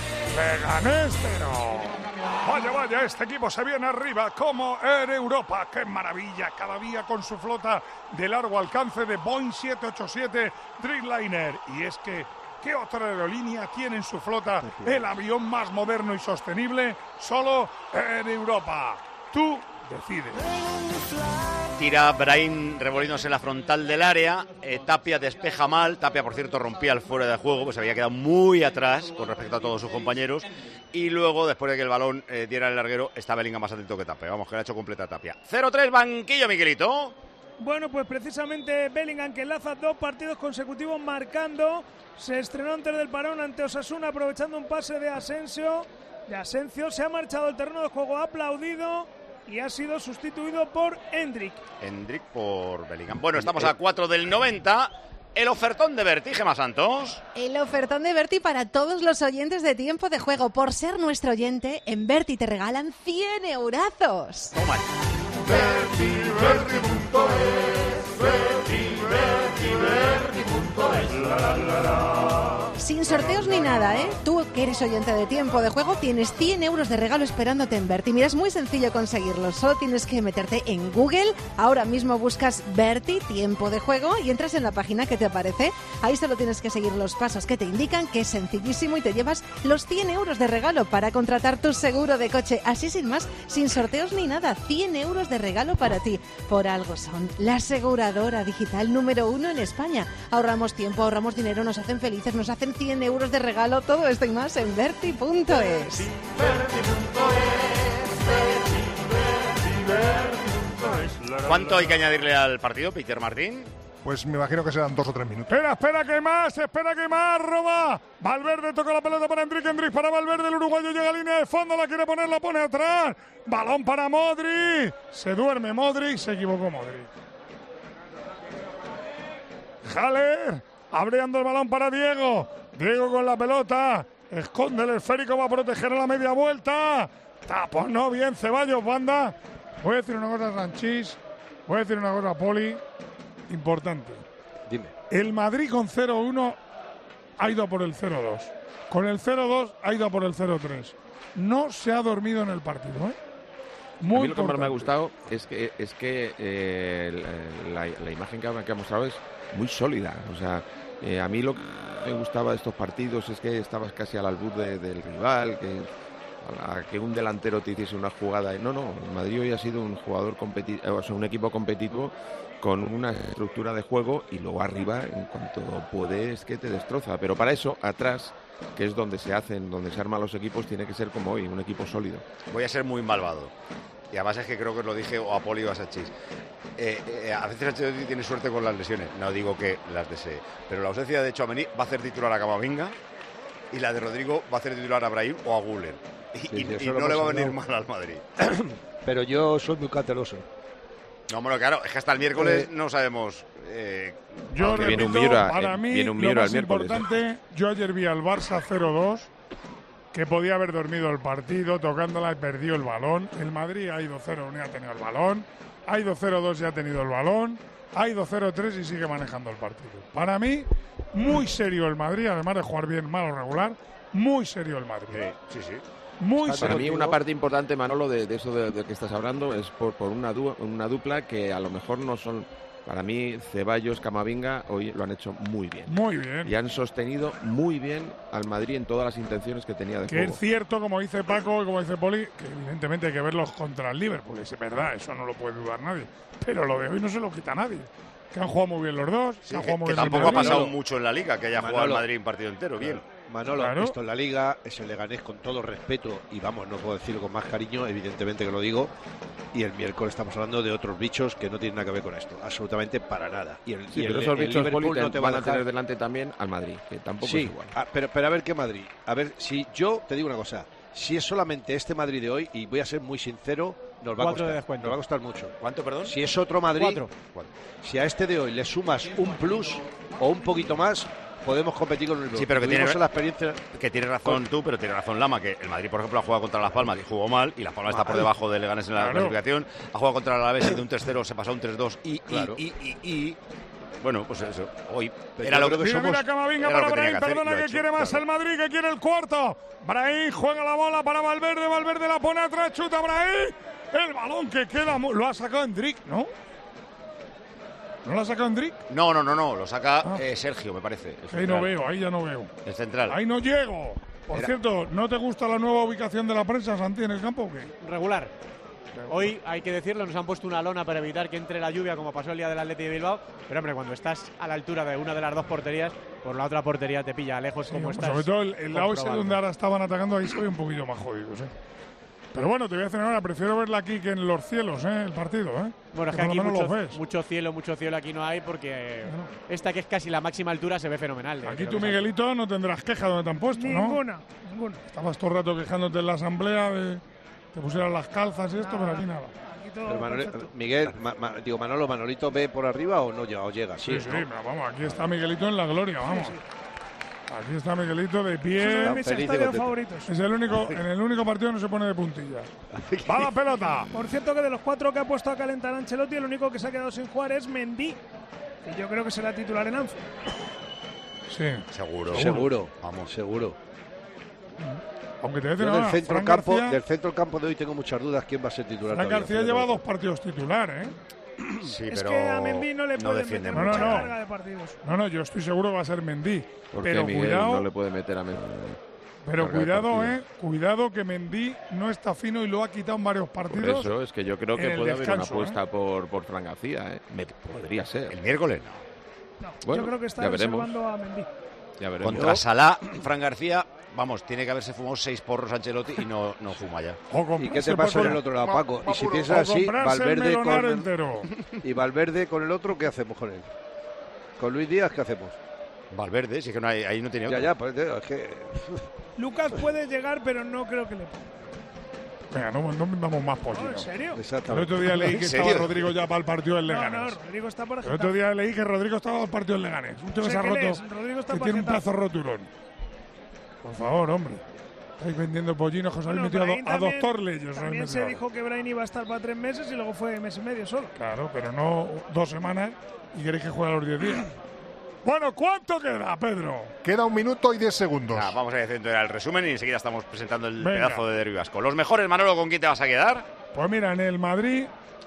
Leganés cero. Vaya, vaya, este equipo se viene arriba como en Europa. ¡Qué maravilla! Cada día con su flota de largo alcance de Boeing siete ochenta y siete Dreamliner. Y es que, ¿qué otra aerolínea tiene en su flota el avión más moderno y sostenible? Solo en Europa. Tú decides. Tira Brahim revolviéndose en la frontal del área. eh, Tapia despeja mal. Tapia, por cierto, rompía el fuera de juego, pues había quedado muy atrás con respecto a todos sus compañeros. Y luego, después de que el balón eh, diera el larguero, está Bellingham más atento que Tapia. Vamos, que la ha hecho completa Tapia. cero tres, banquillo, Miguelito. Bueno, pues precisamente Bellingham, que enlaza dos partidos consecutivos marcando, se estrenó antes del parón ante Osasuna aprovechando un pase de Asensio. De Asensio se ha marchado al terreno de juego, ha aplaudido y ha sido sustituido por Endrick. Endrick por Bellingham. Bueno, estamos a cuatro del noventa. El ofertón de Berti, Gemma Santos. El ofertón de Berti para todos los oyentes de Tiempo de Juego. Por ser nuestro oyente, en Berti te regalan cien eurazos. Toma. Berti, Berti punto es, Berti, Berti, Berti punto es, la, la, la, la. Sin sorteos ni nada, ¿eh? Tú, que eres oyente de Tiempo de Juego, tienes cien euros de regalo esperándote en Berti. Mira, es muy sencillo conseguirlo. Solo tienes que meterte en Google. Ahora mismo buscas Berti, Tiempo de Juego, y entras en la página que te aparece. Ahí solo tienes que seguir los pasos que te indican, que es sencillísimo, y te llevas los cien euros de regalo para contratar tu seguro de coche. Así sin más, sin sorteos ni nada. cien euros de regalo para ti. Por algo son la aseguradora digital número uno en España. Ahorramos tiempo, ahorramos dinero, nos hacen felices, nos hacen cien euros de regalo. Todo esto y más en Berti punto es. ¿Cuánto hay que añadirle al partido, Peter Martín? pues me imagino que serán dos o tres minutos. Espera, espera, que hay más, espera, que hay más, roba. Valverde toca la pelota para Endrick, Endrick para Valverde, el uruguayo llega a línea de fondo, la quiere poner, la pone atrás. Balón para Modric. Se duerme Modric, se equivocó Modric. Haller, abriendo el balón para Diego. Diego con la pelota. Esconde el esférico, va a proteger a la media vuelta. Tapón, no, bien, Ceballos, banda. Voy a decir una cosa, Sanchís. Voy a decir una cosa, Poli, importante. Dime. El Madrid con cero uno ha ido a por el cero dos. Con el cero dos ha ido a por el cero tres. No se ha dormido en el partido, ¿eh? Muy a mí lo que más me ha importante. gustado es que, es que eh, la, la imagen que ha, que ha mostrado es muy sólida. O sea, eh, a mí lo que me gustaba de estos partidos es que estabas casi al albur de, del rival, que a que un delantero te hiciese una jugada. No, no, el Madrid hoy ha sido un jugador competitivo, o sea, un equipo competitivo con una estructura de juego, y luego arriba, en cuanto puede, es que te destroza. Pero para eso, atrás, que es donde se hacen, donde se arman los equipos, tiene que ser como hoy, un equipo sólido. Voy a ser muy malvado. Y además es que creo que os lo dije o a Poli o a Sanchís. Eh, eh, a veces Ancelotti tiene suerte con las lesiones. No digo que las desee. Pero la ausencia de Tchouaméni va a hacer titular a Camavinga, y la de Rodrigo va a hacer titular a Brahim o a Güler. Y, Sí, y- sí, eso y lo no le va a hemos venir hablado. mal al Madrid. Pero yo soy muy cauteloso. No, bueno, claro, es que hasta el miércoles Eh, no sabemos. Eh, Yo aunque repito, viene un Miura, para eh, mí, viene un lo Miura más el miércoles. importante, yo ayer vi al Barça cero dos, que podía haber dormido el partido, tocándola y perdió el balón. El Madrid ha ido cero uno y ha tenido el balón. Ha ido cero dos y ha tenido el balón. Ha ido cero tres y sigue manejando el partido. Para mí, muy serio el Madrid, además de jugar bien, mal o regular. Muy serio el Madrid. Sí, sí. Muy Para serio. mí una parte importante, Manolo, de, de eso de, de que estás hablando es por, por una, du- una dupla que a lo mejor no son... Para mí, Ceballos, Camavinga, hoy lo han hecho muy bien. Muy bien. Y han sostenido muy bien al Madrid en todas las intenciones que tenía de Que juego. es cierto, como dice Paco y como dice Poli, que evidentemente hay que verlos contra el Liverpool. Es verdad, eso no lo puede dudar nadie. Pero lo de hoy no se lo quita nadie. Que han jugado muy bien los dos. Sí, que han que, jugado muy que bien el tampoco ha Madrid. pasado mucho en la Liga, que haya jugado el Manolo. Madrid un partido entero. Bien. Manolo, Claro. esto en la Liga es el Leganés, con todo respeto, y vamos, no puedo decirlo con más cariño, evidentemente que lo digo, y el miércoles estamos hablando de otros bichos que no tienen nada que ver con esto, absolutamente para nada. Y el, Sí, y pero el- esos el bichos Liverpool Poli, no te va a van a dejar. tener delante también al Madrid, que tampoco Sí, es igual. ah, pero, pero a ver qué Madrid. A ver, si yo te digo una cosa, si es solamente este Madrid de hoy, y voy a ser muy sincero, nos va a Cuatro de costar, descuento. nos va a costar mucho. ¿Cuánto, perdón? Si es otro Madrid, Cuatro. si a este de hoy le sumas un plus o un poquito más, podemos competir con el Liverpool. Sí, pero que Tuvimos tiene- en la experiencia. Que tienes razón tú, pero tiene razón Lama, que el Madrid, por ejemplo, ha jugado contra Las Palmas y jugó mal, y Las Palmas está por debajo de Leganés en la Claro. clasificación. Ha jugado contra el Alavés y de un tres cero se pasó a un tres dos y, y- Claro. y, y, y- bueno, pues eso, hoy Pero era yo lo creo que que Mira, somos- mira Camavinga era lo para que tenía Brahim, que hacer y perdona, lo ha que hecho, quiere más claro. el Madrid, que quiere el cuarto. Brahim juega la bola para Valverde, Valverde la pone atrás, chuta Brahim. El balón que queda, mu- lo ha sacado Endrick, ¿no? ¿No lo ha sacado Endrick? No, no, no, no, lo saca Ah. eh, Sergio, me parece. El Ahí no central. veo, ahí ya no veo. El central. Ahí no llego. Por Era- cierto, ¿no te gusta la nueva ubicación de la prensa, Santi, en el campo o qué? Regular. Hoy, hay que decirlo, nos han puesto una lona para evitar que entre la lluvia, como pasó el día del Atleti de Bilbao. Pero, hombre, cuando estás a la altura de una de las dos porterías, por la otra portería te pilla lejos como Pues estás. sobre todo el, el lado ese comprobando. donde ahora estaban atacando, ahí se ve un poquillo más jodidos, ¿eh? Pero bueno, te voy a decir ahora, prefiero verla aquí que en los cielos, ¿eh? El partido, ¿eh? Bueno, es que por aquí lo menos mucho, los ves. mucho cielo, mucho cielo aquí no hay, porque esta que es casi la máxima altura se ve fenomenal. Aquí Creo tú, que es- Miguelito, no tendrás queja donde te han puesto, ¿no? Ninguna, ninguna. Estabas todo el rato quejándote en la asamblea de te pusieran las calzas y esto, pero aquí nada. Aquí todo Pero Manoli- perfecto. Miguel, Ma- Ma- digo, Manolo, ¿Manolito ve por arriba o no llega? O llega, sí, Sí, sí, ¿no? pero vamos, aquí está Miguelito en la gloria, vamos. Aquí está Miguelito de Es uno de pie. mis feliz y estadios contento. favoritos. Es el único, en el único partido no se pone de puntillas. ¡Va la pelota! Por cierto, que de los cuatro que ha puesto a calentar Ancelotti, el único que se ha quedado sin jugar es Mendy, que yo creo que será titular en Anfield. Sí. Seguro. Seguro, vamos, seguro. Aunque te voy a decir Yo una del cosa, centro Fran campo, García, del centro campo de hoy tengo muchas dudas quién va a ser titular. Fran todavía, García fíjate. lleva dos partidos titular, ¿eh? Sí, es pero que a Mendy no le no pueden defiende meter mucho. mucha No, no, no. carga de partidos. No, no, yo estoy seguro que va a ser Mendy. Porque Pero Miguel cuidado, no le puede meter a Mendy. pero carga de cuidado, partido. eh, cuidado que Mendy no está fino y lo ha quitado en varios Por partidos. eso es que yo creo en que el puede haber una descanso, apuesta por, por Fran García, ¿eh? Me podría ser. el miércoles no. No, Bueno, yo creo que está ya veremos. reservando a Mendy. Ya veremos. Contra Salah, Fran García, vamos, tiene que haberse fumado seis porros Ancelotti y no, no fuma ya. O ¿Y comprarse qué te pasa por- en el otro lado, va- Paco? va Y si puro- piensas o así, comprarse el Valverde melonar con- entero. Y Valverde con el otro, ¿qué hacemos con él? ¿Con Luis Díaz qué hacemos? Valverde, si es que no hay, ahí no tiene otro. Ya, ya, pues es que... Lucas puede llegar, pero no creo que le ponga. Venga, no, no damos más pollo. No, ¿en serio? El otro día leí que estaba Rodrigo ya para el partido del Leganés. No, no, Rodrigo está para El otro día leí que Rodrigo estaba para el partido del Leganés. Un tío que se ha roto, Rodrigo está que para tiene un Getafe. brazo roturón. Por favor, hombre. Estáis vendiendo pollinos, que os habéis metido a, do- a también, doctor Leyes. También se dijo que Brain iba a estar para tres meses y luego fue mes y medio solo. Claro, pero no dos semanas y queréis que juegue a los diez días. Bueno, ¿cuánto queda, Pedro? Queda un minuto y diez segundos. Nah, vamos a hacer el resumen y enseguida estamos presentando el Venga. pedazo de derbi vasco. Los mejores, Manolo, ¿con quién te vas a quedar? Pues mira, en el Madrid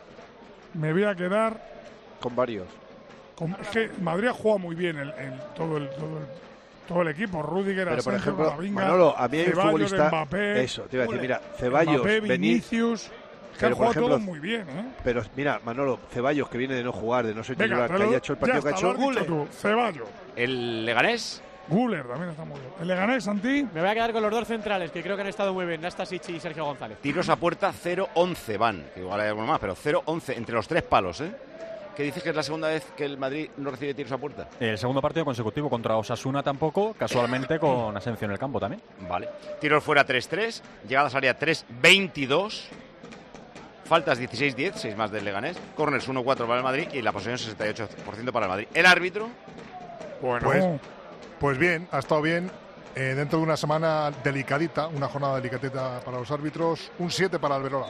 me voy a quedar... Con varios. Con, es que Madrid ha jugado muy bien el, el- todo, el, todo, el, todo el equipo. Rudiger, Pero, por Asensio, ejemplo, Camavinga, Manolo, a mí hay un Ceballos, futbolista... Mbappé, Eso, te iba a decir, mira, Ceballos, Mbappé, Beni- Vinicius... Que han Pero, por jugado todos ejemplo, muy bien, ¿eh? Pero mira, Manolo, Ceballos, que viene de no jugar, de no ser Venga, titular, que pero haya hecho el partido ya que ha está, hecho... lo has dicho tú, Ceballos. ¿El Leganés? Guller también está muy bien. ¿El Leganés, Santi? Me voy a quedar con los dos centrales, que creo que han estado muy bien, Nastasic y Sergio González. Tiros a puerta cero once van, que igual hay alguno más, pero cero once entre los tres palos, ¿eh? ¿Qué dices que es la segunda vez que el Madrid no recibe tiros a puerta? El segundo partido consecutivo contra Osasuna tampoco, casualmente con Asensio en el campo también. Vale. Tiros fuera tres tres, llegadas al área tres veintidós, faltas dieciséis diez, seis más del Leganés, corners uno cuatro para el Madrid y la posesión sesenta y ocho por ciento para el Madrid. El árbitro, Bueno, Pues, pues bien, ha estado bien. Eh, dentro de una semana delicadita, una jornada delicadita para los árbitros, un siete para Alberola.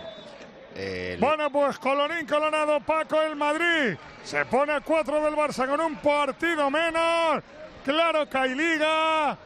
el- Bueno, pues colorín colorado, Paco, el Madrid se pone a cuatro del Barça con un partido menos. Claro que hay liga,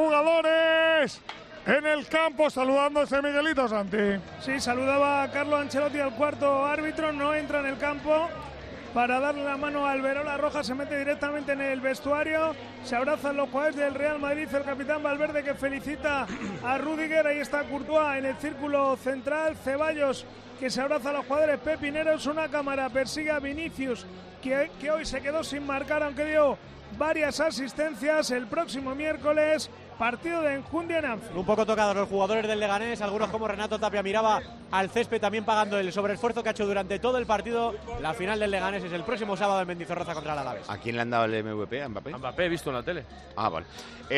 jugadores en el campo saludándose, Miguelito Santi. Sí, saludaba a Carlo Ancelotti, al cuarto árbitro, no entra en el campo para darle la mano a Alberola Roja, se mete directamente en el vestuario, se abrazan los jugadores del Real Madrid, el capitán Valverde que felicita a Rudiger, ahí está Courtois en el círculo central, Ceballos que se abraza a los jugadores pepineros, una cámara persigue a Vinicius que, que hoy se quedó sin marcar aunque dio varias asistencias. El próximo miércoles partido de enjundia en Anfield. Un poco tocados los jugadores del Leganés, algunos como Renato Tapia miraba al césped también pagando el sobreesfuerzo que ha hecho durante todo el partido. La final del Leganés es el próximo sábado en Mendizorroza contra el Alavés. ¿a quién le han dado el M V P? ¿A Mbappé? A Mbappé he visto en la tele. Ah, vale.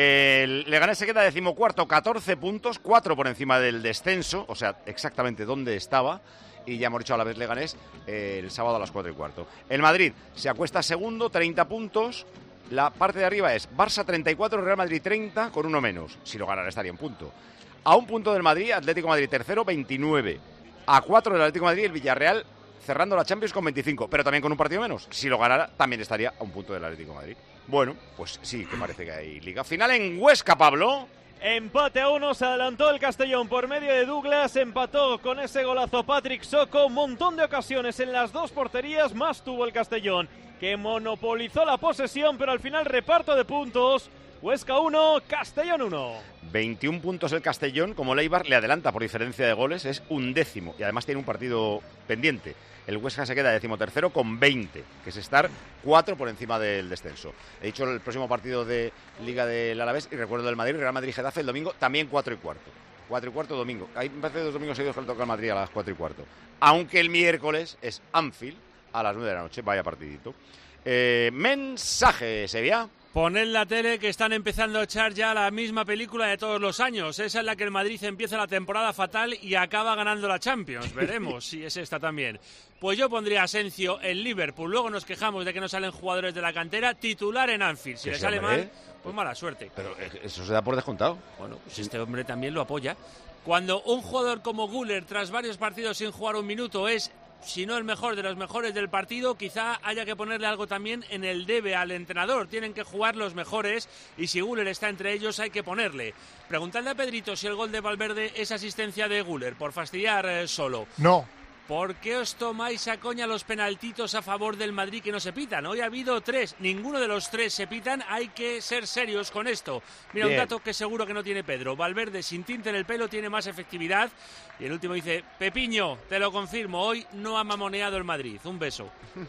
El Leganés se queda decimocuarto, catorce puntos, cuatro por encima del descenso, o sea, exactamente donde estaba. Y ya hemos dicho a la vez Leganés eh, el sábado a las cuatro y cuarto. El Madrid se acuesta segundo, treinta puntos. La parte de arriba es Barça treinta y cuatro, Real Madrid treinta, con uno menos. Si lo ganara estaría en punto. A un punto del Madrid, Atlético de Madrid tercero, veintinueve. A cuatro del Atlético de Madrid, el Villarreal cerrando la Champions con veinticinco, pero también con un partido menos. Si lo ganara, también estaría a un punto del Atlético de Madrid. Bueno, pues sí, que parece que hay liga. Final en Huesca, Pablo. Empate a uno, se adelantó el Castellón por medio de Douglas, empató con ese golazo Patrick Soco, montón de ocasiones en las dos porterías, más tuvo el Castellón, que monopolizó la posesión, pero al final reparto de puntos, Huesca uno, Castellón uno. veintiún puntos el Castellón, como Leibar le adelanta por diferencia de goles, es undécimo y además tiene un partido pendiente. El Huesca se queda decimotercero con veinte, que es estar cuatro por encima del descenso. He dicho el próximo partido de Liga del Alavés y recuerdo del Madrid, Real Madrid-Getafe el domingo, también cuatro y cuarto. cuatro y cuarto domingo. Hay me parece dos domingos seguidos que le toca al Madrid a las cuatro y cuarto. Aunque el miércoles es Anfield a las nueve de la noche, vaya partidito. Eh, mensaje, Sevilla. Poned la tele que están empezando a echar ya la misma película de todos los años. Esa es la que el Madrid empieza la temporada fatal y acaba ganando la Champions. Veremos si es esta también. Pues yo pondría a Asensio en Liverpool. Luego nos quejamos de que no salen jugadores de la cantera. Titular en Anfield. Si Que le sí, sale hombre. mal, pues mala suerte. Pero eso se da por descontado. Bueno, pues este hombre también lo apoya. Cuando un jugador como Güler, tras varios partidos sin jugar un minuto, es, si no el mejor de los mejores del partido, quizá haya que ponerle algo también en el debe al entrenador. Tienen que jugar los mejores y si Güler está entre ellos hay que ponerle. Preguntadle a Pedrito si el gol de Valverde es asistencia de Güler, por fastidiar eh, solo. No. ¿Por qué os tomáis a coña los penaltitos a favor del Madrid que no se pitan? Hoy ha habido tres, ninguno de los tres se pitan, hay que ser serios con esto. Mira, Bien. un dato que seguro que no tiene Pedro. Valverde sin tinte en el pelo tiene más efectividad. Y el último dice, Pepiño, te lo confirmo, hoy no ha mamoneado el Madrid. Un beso.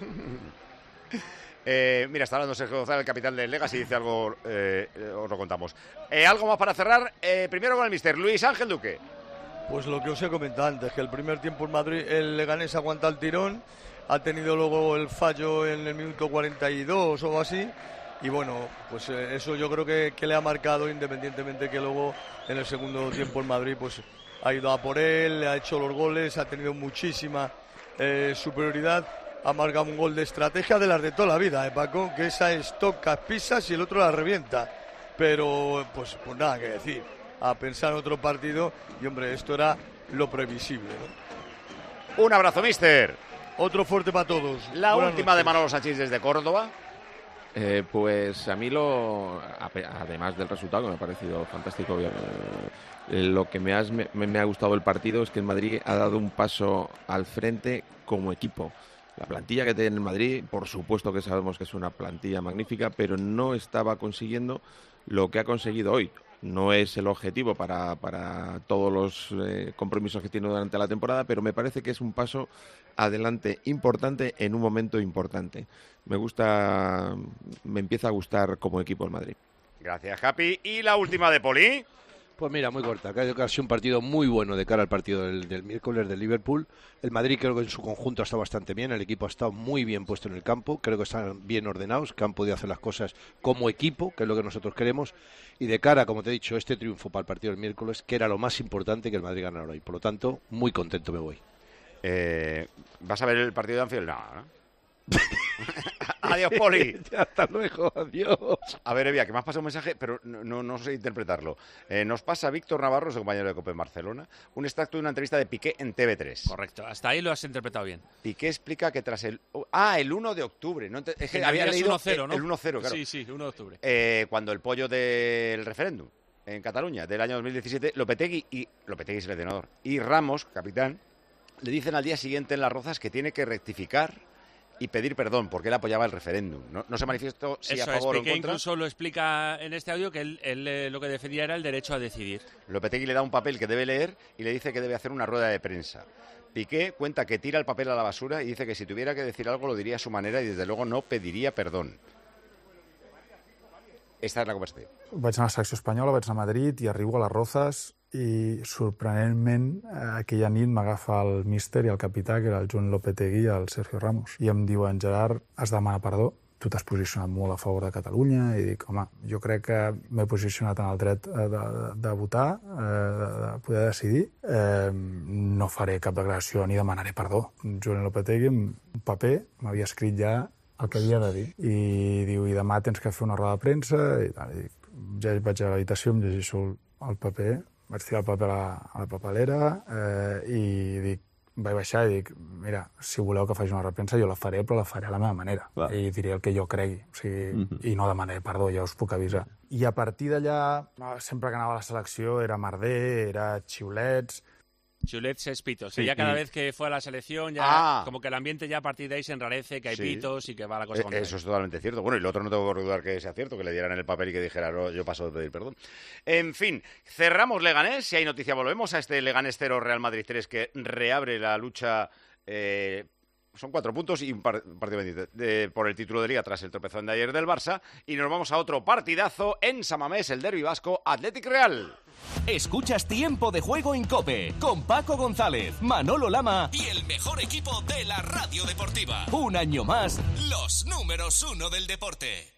Eh, mira, está hablando Sergio González, el capitán del Legas, y dice algo, eh, eh, os lo contamos. Eh, algo más para cerrar, eh, primero con el mister Luis Ángel Duque. Pues lo que os he comentado antes, que el primer tiempo en Madrid el Leganés aguanta el tirón, ha tenido luego el fallo en el minuto cuarenta y dos o así, y bueno, pues eh, eso yo creo que, que le ha marcado, independientemente que luego en el segundo tiempo el Madrid pues ha ido a por él, le ha hecho los goles, ha tenido muchísima eh, superioridad, ha marcado un gol de estrategia de las de toda la vida, ¿eh, Paco? Que esa es tocas, pisas y el otro la revienta, pero pues, pues nada que decir, a pensar en otro partido y hombre, esto era lo previsible, ¿no? Un abrazo, mister. Otro fuerte para todos. La Buenas última noches. de Manolo Sanchís desde Córdoba. Eh, pues a mí lo, además del resultado que me ha parecido fantástico, eh, lo que me, has, me, me ha gustado el partido es que el Madrid ha dado un paso al frente como equipo. La plantilla que tiene el Madrid, por supuesto que sabemos que es una plantilla magnífica, pero no estaba consiguiendo lo que ha conseguido hoy. No es el objetivo para, para todos los eh, compromisos que tiene durante la temporada, pero me parece que es un paso adelante importante en un momento importante. Me gusta, me empieza a gustar como equipo el Madrid. Gracias, Happy. Y la última de Poli. Pues mira, muy corta. Creo que ha sido un partido muy bueno de cara al partido del, del miércoles del Liverpool. El Madrid creo que en su conjunto ha estado bastante bien. El equipo ha estado muy bien puesto en el campo. Creo que están bien ordenados, que han podido hacer las cosas como equipo, que es lo que nosotros queremos. Y de cara, como te he dicho, este triunfo para el partido del miércoles, que era lo más importante que el Madrid ganara hoy. Por lo tanto, muy contento me voy. Eh, ¿Vas a ver el partido de Anfield? No, ¿no? Adiós, Poli. Hasta luego, adiós. A ver, Evia, que me has pasado un mensaje, pero no, no, no sé interpretarlo. Eh, nos pasa Víctor Navarro, su compañero de Cope en Barcelona, un extracto de una entrevista de Piqué en T V tres. Correcto, hasta ahí lo has interpretado bien. Piqué explica que tras el... Ah, el uno de octubre. No te, es que Que había leído uno cero, ¿no? el uno cero, claro. Sí, sí, uno de octubre. Eh, cuando el pollo del referéndum en Cataluña del año dos mil diecisiete, Lopetegui y Lopetegui seleccionador y Ramos, capitán, le dicen al día siguiente en Las Rozas que tiene que rectificar y pedir perdón porque él apoyaba el referéndum. No, no se manifestó si Eso a favor es, o en Piqué contra. incluso lo explica en este audio que él, él, eh, lo que defendía era el derecho a decidir. Lopetegui le da un papel que debe leer y le dice que debe hacer una rueda de prensa. Piqué cuenta que tira el papel a la basura y dice que si tuviera que decir algo lo diría a su manera y desde luego no pediría perdón. Esta es la conversación. Vaig anar a la selecció espanyola, vaig anar a Madrid i arribo a les Rozas i sorprenentment eh, aquella nit m'agafa el míster i el capità, que era el Joan Lopetegui i el Sergio Ramos, i em diuen: Gerard, has de demanar perdó, tu t'has posicionat molt a favor de Catalunya, i dic, home, jo crec que m'he posicionat en el dret de, de, de votar, eh, de, de poder decidir, eh, no faré cap declaració ni demanaré perdó. Joan Lopetegui, un paper, m'havia escrit ja el que havia de dir, i diu, i demà tens que fer una roda de premsa, i tal, i dic, ja vaig a l'habitació, em llegeixo el paper, vaig tirar el paper a la, a la papelera, eh, i dic, vaig baixar i dic, mira, si voleu que faci una repensa jo la faré, però la faré a la meva manera. Va. I diré el que jo cregui, o sigui, Mhm. i no demanaré perdó, ja us puc avisar. I a partir d'allà, sempre que anava a la selecció era merder, era xiulets. Chulets es pitos. Sí, que ya cada y- vez que fue a la selección, ya Ah. como que el ambiente ya a partir de ahí se enrarece, que hay Sí. pitos y que va la cosa Eh, contra Eso es totalmente cierto. Bueno, y lo otro no tengo que dudar que sea cierto, que le dieran el papel y que dijera, no, yo paso de pedir perdón. En fin, cerramos Leganés. Si hay noticia, volvemos a este Leganés cero, Real Madrid tres, que reabre la lucha. eh, Son cuatro puntos y un par- partido pendiente de- por el título de Liga tras el tropezón de ayer del Barça. Y nos vamos a otro partidazo en Samamés, el derbi vasco, Athletic Real. Escuchas Tiempo de Juego en COPE con Paco González, Manolo Lama y el mejor equipo de la radio deportiva. Un año más, los números uno del deporte.